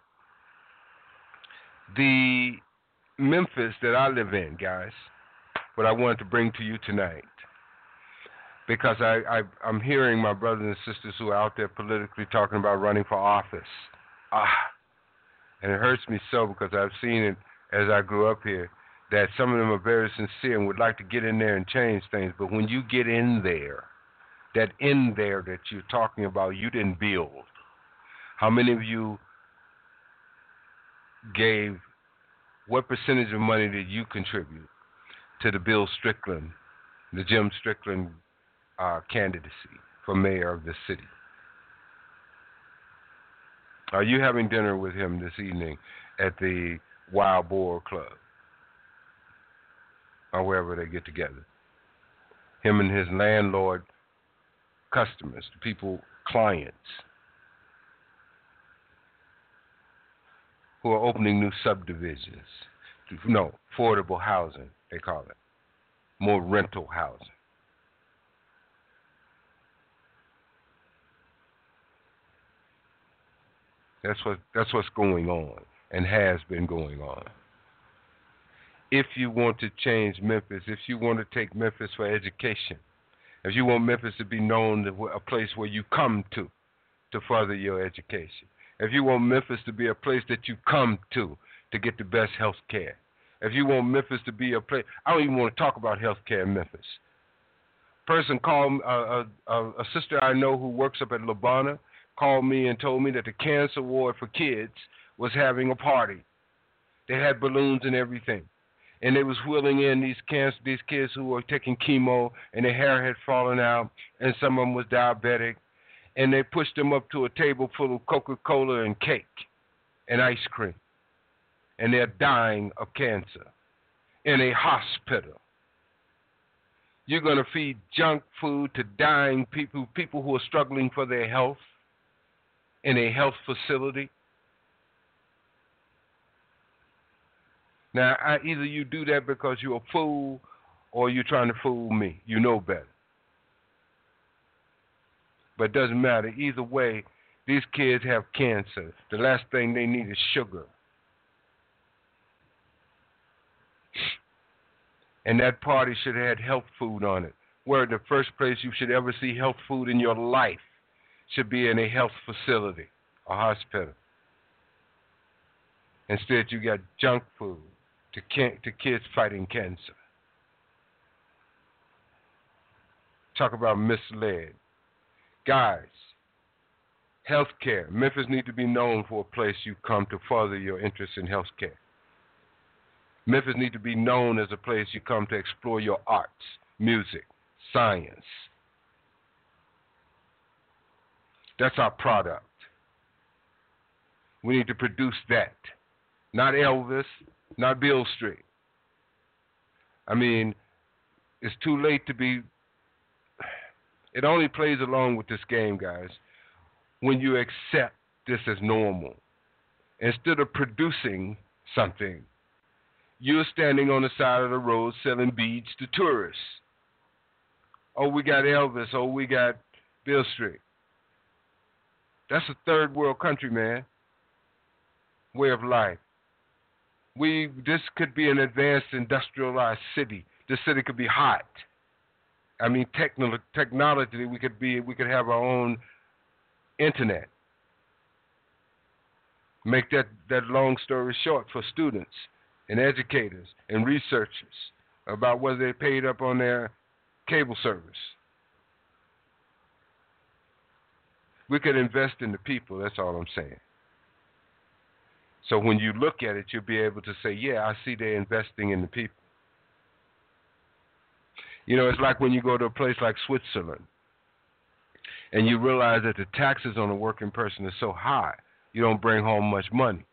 the Memphis that I live in, guys, what I wanted to bring to you tonight, because I'm hearing my brothers and sisters who are out there politically talking about running for office. And it hurts me so, because I've seen it as I grew up here, that some of them are very sincere and would like to get in there and change things. But when you get in there, that you're talking about, you didn't build. How many of you gave, what percentage of money did you contribute to the Bill Strickland, the Jim Strickland candidacy for mayor of the city? Are you having dinner with him this evening at the Wild Boar Club or wherever they get together? Him and his landlord customers, the people, clients, who are opening new subdivisions. No, affordable housing, they call it. More rental housing. That's what's going on and has been going on. If you want to change Memphis, if you want to take Memphis for education, if you want Memphis to be known as a place where you come to further your education, if you want Memphis to be a place that you come to get the best health care, if you want Memphis to be a place, I don't even want to talk about health care in Memphis. Person called, a sister I know who works up at Labana, called me and told me that the cancer ward for kids was having a party. They had balloons and everything. And they was wheeling in these kids who were taking chemo, and their hair had fallen out, and some of them was diabetic. And they pushed them up to a table full of Coca-Cola and cake and ice cream. And they're dying of cancer in a hospital. You're going to feed junk food to dying people who are struggling for their health in a health facility? Now, either you do that because you're a fool or you're trying to fool me. You know better. But it doesn't matter. Either way, these kids have cancer. The last thing they need is sugar. And that party should have had health food on it. Where the first place you should ever see health food in your life should be in a health facility, a hospital. Instead, you got junk food to kids fighting cancer. Talk about misled. Guys, healthcare. Memphis needs to be known for a place you come to further your interest in healthcare. Memphis needs to be known as a place you come to explore your arts, music, science. That's our product. We need to produce that. Not Elvis, not Bill Street. I mean, it's too late to be... It only plays along with this game, guys, when you accept this as normal. Instead of producing something, you're standing on the side of the road selling beads to tourists. Oh, we got Elvis. Oh, we got Bill Street. That's a third world country, man. way of life. This could be an advanced industrialized city. This city could be hot. I mean, technologically, we could have our own internet. Make that long story short for students and educators and researchers about whether they paid up on their cable service. We could invest in the people, that's all I'm saying. So when you look at it, you'll be able to say, yeah, I see they're investing in the people. You know, it's like when you go to a place like Switzerland and you realize that the taxes on a working person is so high, you don't bring home much money.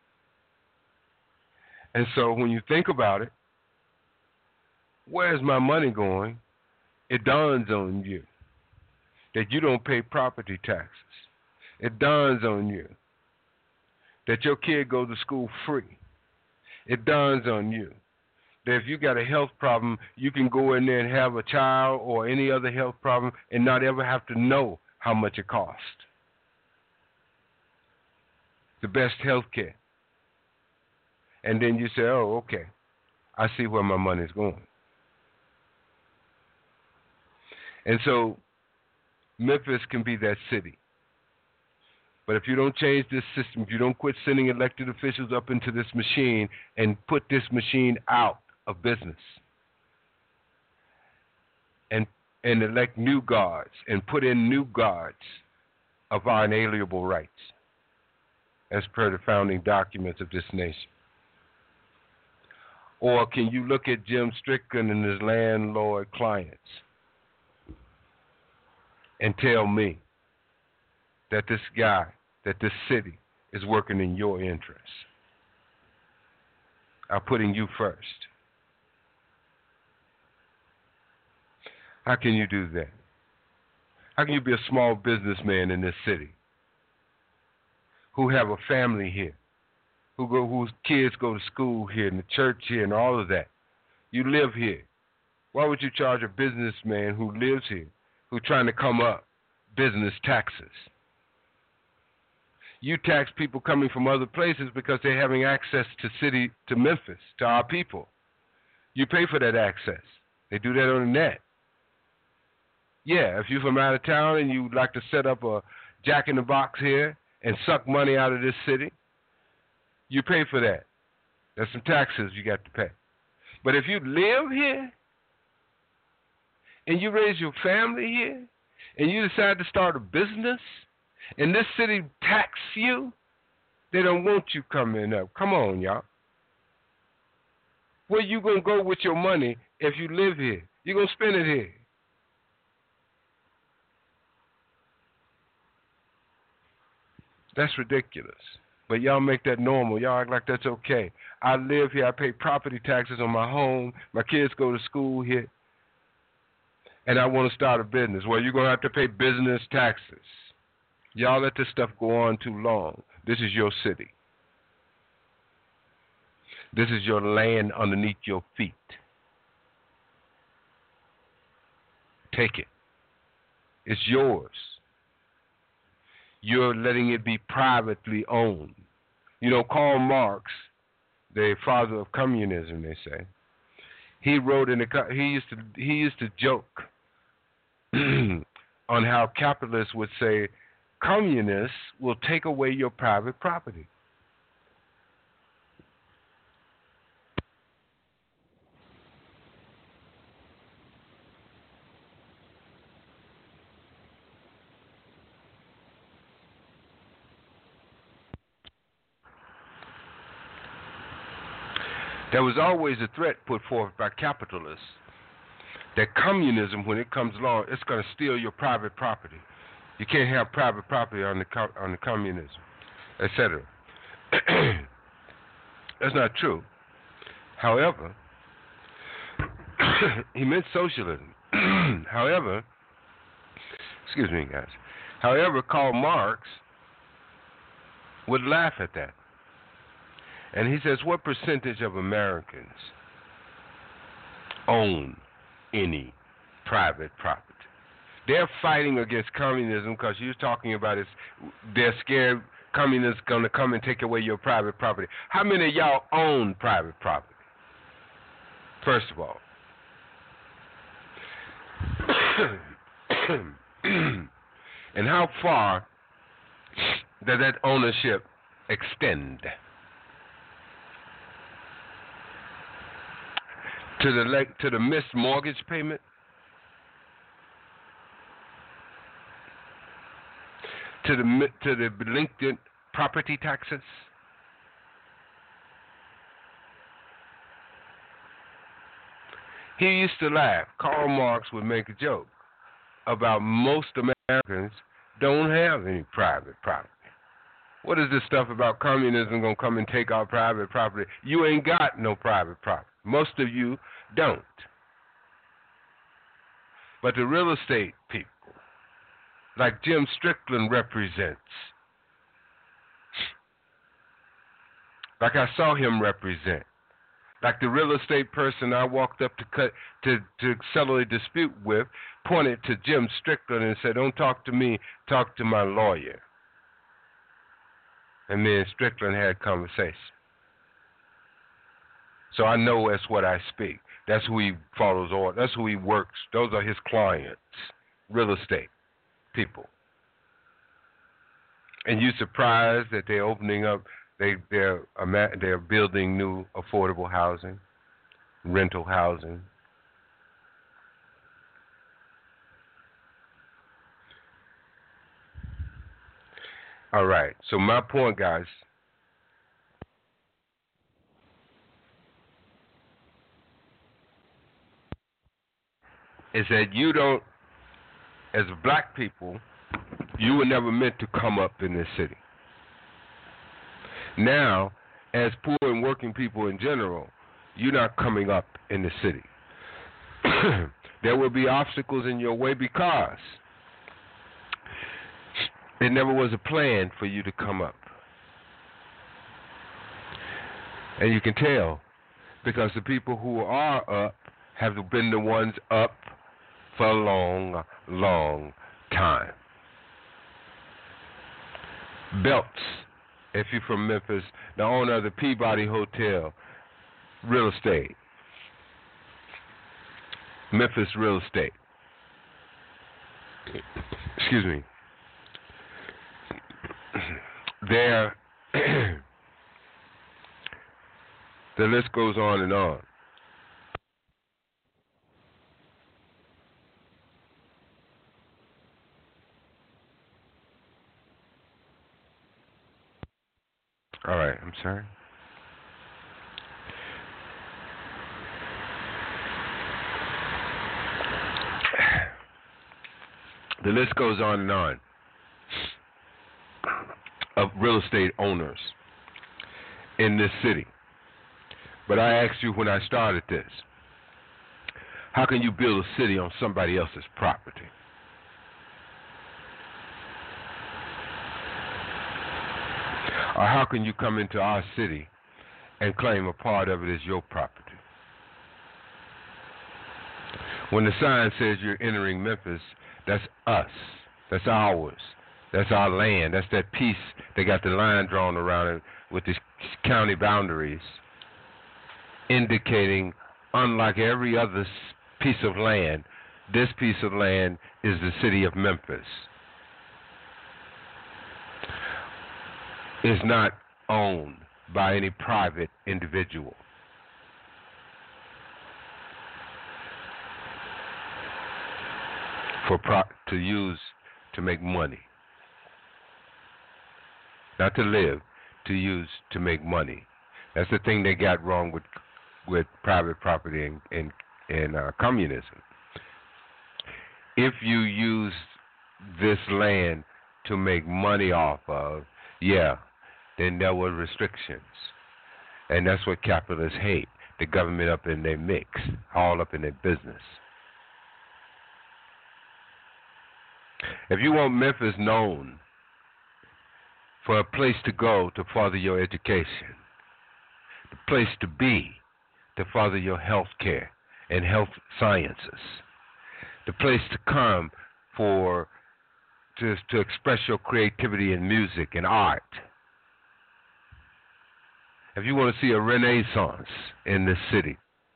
And so when you think about it, where's my money going? It dawns on you that you don't pay property taxes. It dawns on you that your kid goes to school free. It dawns on you that if you got a health problem, you can go in there and have a child or any other health problem and not ever have to know how much it costs. The best health care. And then you say, oh, okay, I see where my money's going. And so Memphis can be that city. But if you don't change this system, if you don't quit sending elected officials up into this machine and put this machine out of business and elect new guards and put in new guards of our inalienable rights as per the founding documents of this nation. Or can you look at Jim Strickland and his landlord clients and tell me that this guy, that this city is working in your interests? I'm putting you first. How can you do that? How can you be a small businessman in this city who have a family here, whose kids go to school here and the church here and all of that? You live here. Why would you charge a businessman who lives here, who's trying to come up, business taxes? You tax people coming from other places because they're having access to Memphis, to our people. You pay for that access. They do that on the net. Yeah, if you're from out of town and you'd like to set up a jack-in-the-box here and suck money out of this city, you pay for that. There's some taxes you got to pay. But if you live here and you raise your family here and you decide to start a business and this city tax you, they don't want you coming up. Come on, y'all. Where you going to go with your money if you live here? You're going to spend it here. That's ridiculous. But y'all make that normal. Y'all act like that's okay. I live here. I pay property taxes on my home. My kids go to school here. And I want to start a business. Well, you're going to have to pay business taxes. Y'all let this stuff go on too long. This is your city. This is your land underneath your feet. Take it. It's yours. You're letting it be privately owned. You know, Karl Marx, the father of communism, they say, he wrote he used to joke on how capitalists would say, communists will take away your private property. There was always a threat put forth by capitalists that communism, when it comes along, it's going to steal your private property. You can't have private property on the communism, etc. That's not true. However, he meant socialism. However, excuse me, guys. However, Karl Marx would laugh at that. And he says, what percentage of Americans own any private property? They're fighting against communism because you're talking about they're scared communists going to come and take away your private property. How many of y'all own private property? First of all. And how far does that ownership extend? To the missed mortgage payment? To the delinquent property taxes? He used to laugh. Karl Marx would make a joke about most Americans don't have any private property. What is this stuff about communism going to come and take our private property? You ain't got no private property. Most of you don't. But the real estate people, like Jim Strickland represents, like I saw him represent, like the real estate person I walked up to settle a dispute with, pointed to Jim Strickland and said, "Don't talk to me, talk to my lawyer." And me and Strickland had a conversation. So I know that's what I speak. That's who he follows on. That's who he works. Those are his clients, real estate people. And you surprised that they're opening up, they're building new affordable housing, rental housing. All right. So my point, guys, is that you don't, as black people, you were never meant to come up in this city. Now, as poor and working people in general, you're not coming up in the city. There will be obstacles in your way because there never was a plan for you to come up. And you can tell because the people who are up have been the ones up for a long, long time. Belts, if you're from Memphis, the owner of the Peabody Hotel, real estate. Memphis real estate. Excuse me. There, the list goes on and on. All right, I'm sorry. The list goes on and on of real estate owners in this city. But I asked you when I started this, how can you build a city on somebody else's property? Or how can you come into our city and claim a part of it as your property? When the sign says you're entering Memphis, that's us. That's ours. That's our land. That's that piece. They got the line drawn around it with the county boundaries, indicating, unlike every other piece of land, this piece of land is the city of Memphis. Is not owned by any private individual. To use to make money. Not to live, to use to make money. That's the thing they got wrong with private property in communism. If you use this land to make money off of, then there were restrictions. And that's what capitalists hate, the government up in their mix, all up in their business. If you want Memphis known for a place to go to further your education, the place to be to further your health care and health sciences, the place to come to express your creativity in music and art, if you want to see a renaissance in this city,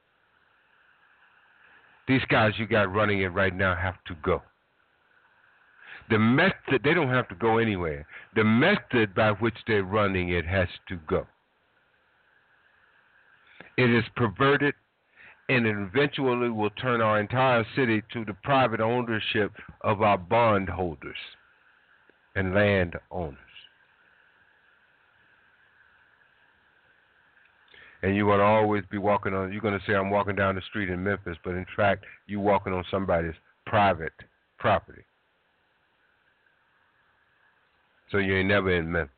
these guys you got running it right now have to go. The method, they don't have to go anywhere. The method by which they're running it has to go. It is perverted, and it eventually will turn our entire city to the private ownership of our bondholders and land owners. And you're going to always be walking on, you're going to say, I'm walking down the street in Memphis, but in fact, you're walking on somebody's private property. So you ain't never in Memphis.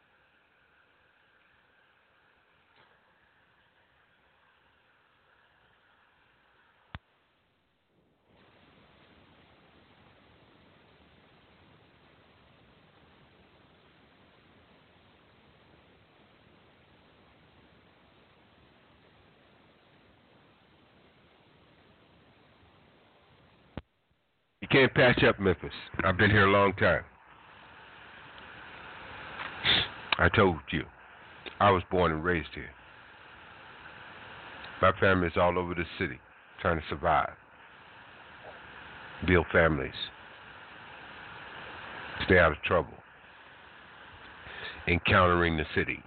You can't patch up Memphis. I've been here a long time. I told you, I was born and raised here. My family is all over the city trying to survive, build families, stay out of trouble, encountering the city.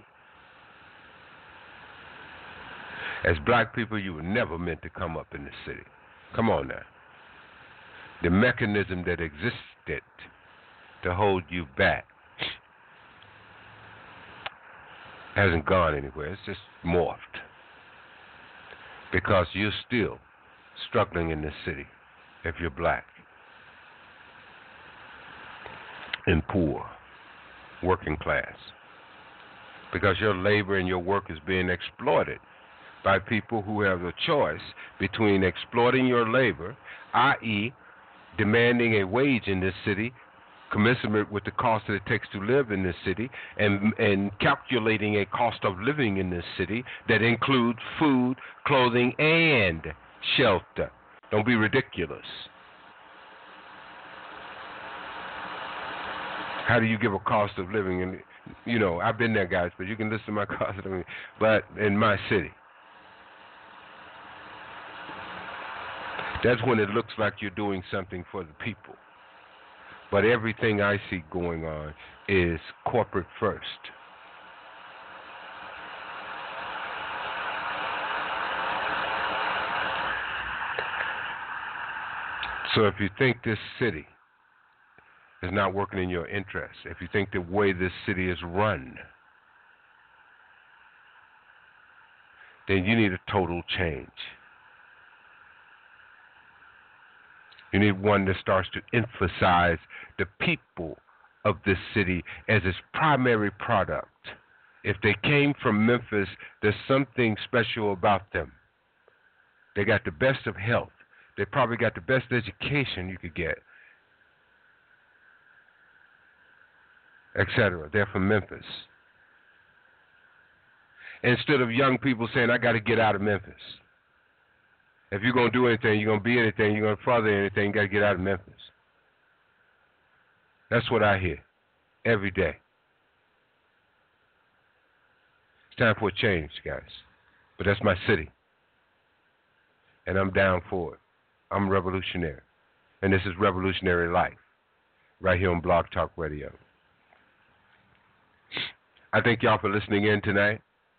As black people, you were never meant to come up in the city. Come on now. The mechanism that existed to hold you back hasn't gone anywhere. It's just morphed. Because you're still struggling in this city if you're black and poor, working class. Because your labor and your work is being exploited by people who have a choice between exploiting your labor, i.e., demanding a wage in this city commensurate with the cost that it takes to live in this city, and calculating a cost of living in this city that includes food, clothing, and shelter. Don't be ridiculous. How do you give a cost of living? And you know, I've been there, guys, but you can listen to my cost of living. But in my city, that's when it looks like you're doing something for the people. But everything I see going on is corporate first. So if you think this city is not working in your interest, if you think the way this city is run, then you need a total change. You need one that starts to emphasize the people of this city as its primary product. If they came from Memphis, there's something special about them. They got the best of health. They probably got the best education you could get, etc. They're from Memphis. Instead of young people saying, I got to get out of Memphis. If you're going to do anything, you're going to be anything, you're going to further anything, you got to get out of Memphis. That's what I hear every day. It's time for a change, guys. But that's my city. And I'm down for it. I'm revolutionary. And this is Revolutionary Life, right here on Blog Talk Radio. I thank y'all for listening in tonight.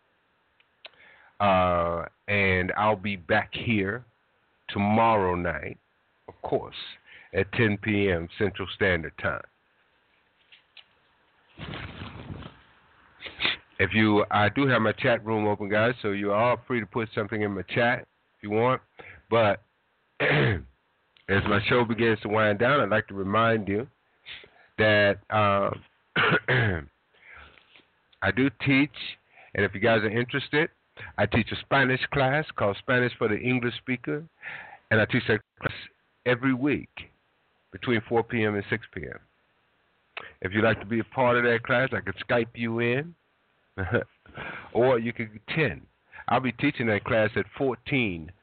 And I'll be back here tomorrow night, of course, at 10 p.m. Central Standard Time. I do have my chat room open, guys, so you are free to put something in my chat if you want. But as my show begins to wind down, I'd like to remind you that I do teach, and if you guys are interested, I teach a Spanish class called Spanish for the English Speaker, and I teach that class every week between 4 p.m. and 6 p.m. If you'd like to be a part of that class, I could Skype you in, or you could attend. I'll be teaching that class at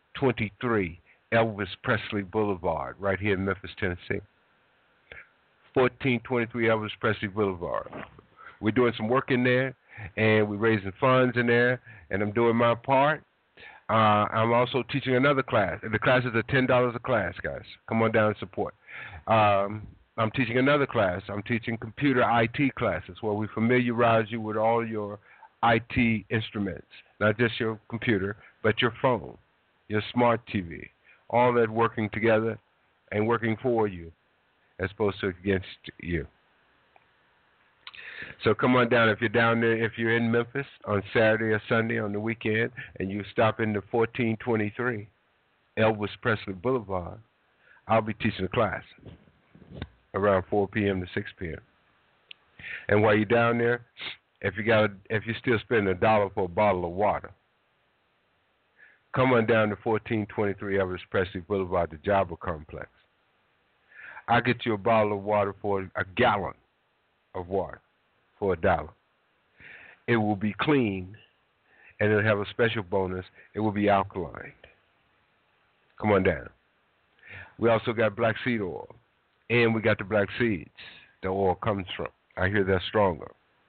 1423 Elvis Presley Boulevard, right here in Memphis, Tennessee. 1423 Elvis Presley Boulevard. We're doing some work in there, and we're raising funds in there, and I'm doing my part. I'm also teaching another class. The classes are $10 a class, guys. Come on down and support. I'm teaching another class. I'm teaching computer IT classes where we familiarize you with all your IT instruments, not just your computer, but your phone, your smart TV, all that working together and working for you as opposed to against you. So come on down. If you're down there, if you're in Memphis on Saturday or Sunday on the weekend and you stop into 1423 Elvis Presley Boulevard, I'll be teaching a class around 4 p.m. to 6 p.m. And while you're down there, if you're still spending $1 for a bottle of water, come on down to 1423 Elvis Presley Boulevard, the Java Complex. I'll get you a bottle of water for a gallon of water for $1. It will be clean, and it'll have a special bonus. It will be alkaline. Come on down. We also got black seed oil, and we got the black seeds the oil comes from. I hear that's stronger.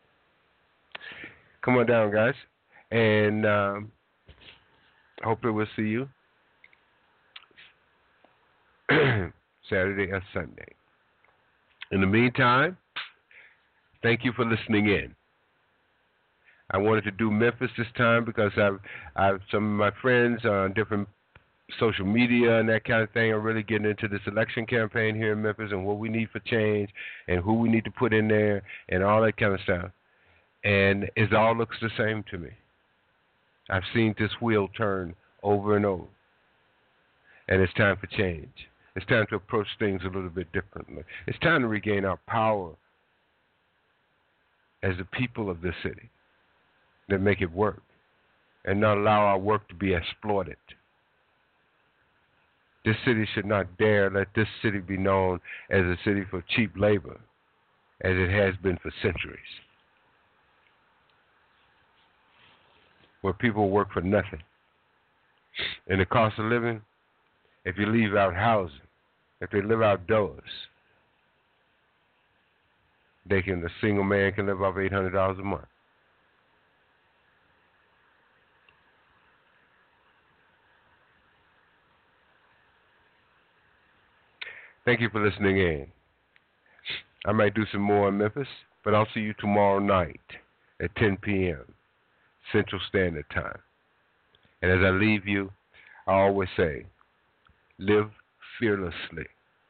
Come on down, guys, and hopefully we'll see you Saturday or Sunday. In the meantime, thank you for listening in. I wanted to do Memphis this time because I've some of my friends on different social media and that kind of thing are really getting into this election campaign here in Memphis and what we need for change and who we need to put in there and all that kind of stuff. And it all looks the same to me. I've seen this wheel turn over and over. And it's time for change. It's time to approach things a little bit differently. It's time to regain our power as the people of this city that make it work and not allow our work to be exploited. This city should not dare let this city be known as a city for cheap labor as it has been for centuries, where people work for nothing. And the cost of living, if you leave out housing, if they live outdoors, a single man can live off $800 a month. Thank you for listening in. I might do some more in Memphis, but I'll see you tomorrow night at 10 p.m. Central Standard Time. And as I leave you, I always say, live fearlessly.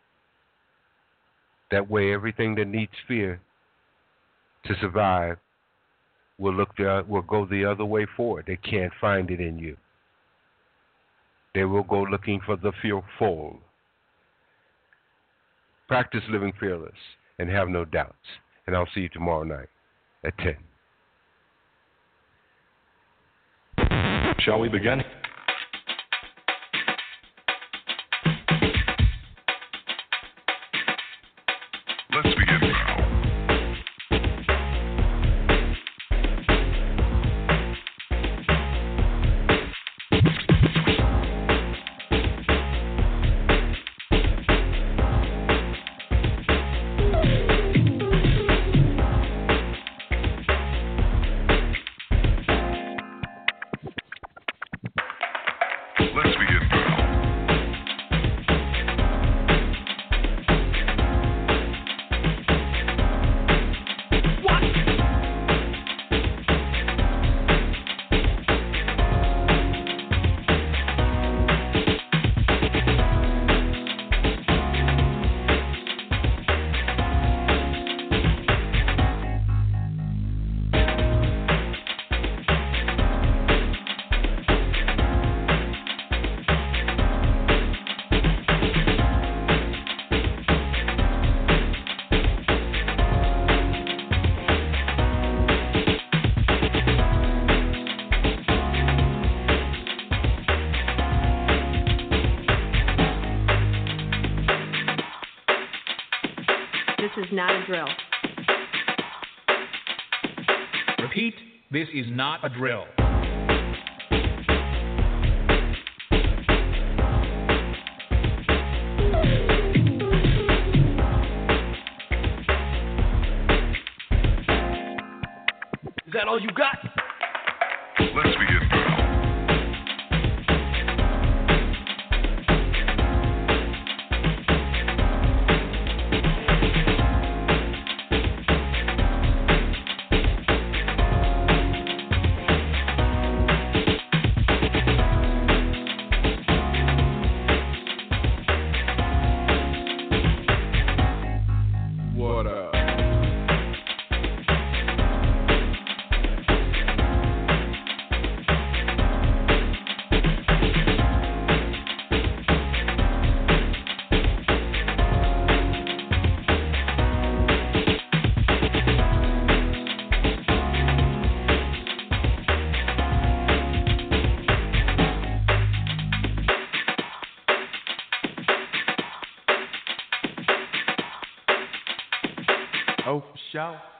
That way, everything that needs fear to survive will go the other way forward. They can't find it in you. They will go looking for the fearful. Practice living fearless and have no doubts. And I'll see you tomorrow night at 10. Shall we begin? Let's begin now. Let's begin now. This is not a drill. Repeat, this is not a drill. that all you got? Let's begin now. What up? Oh, shout.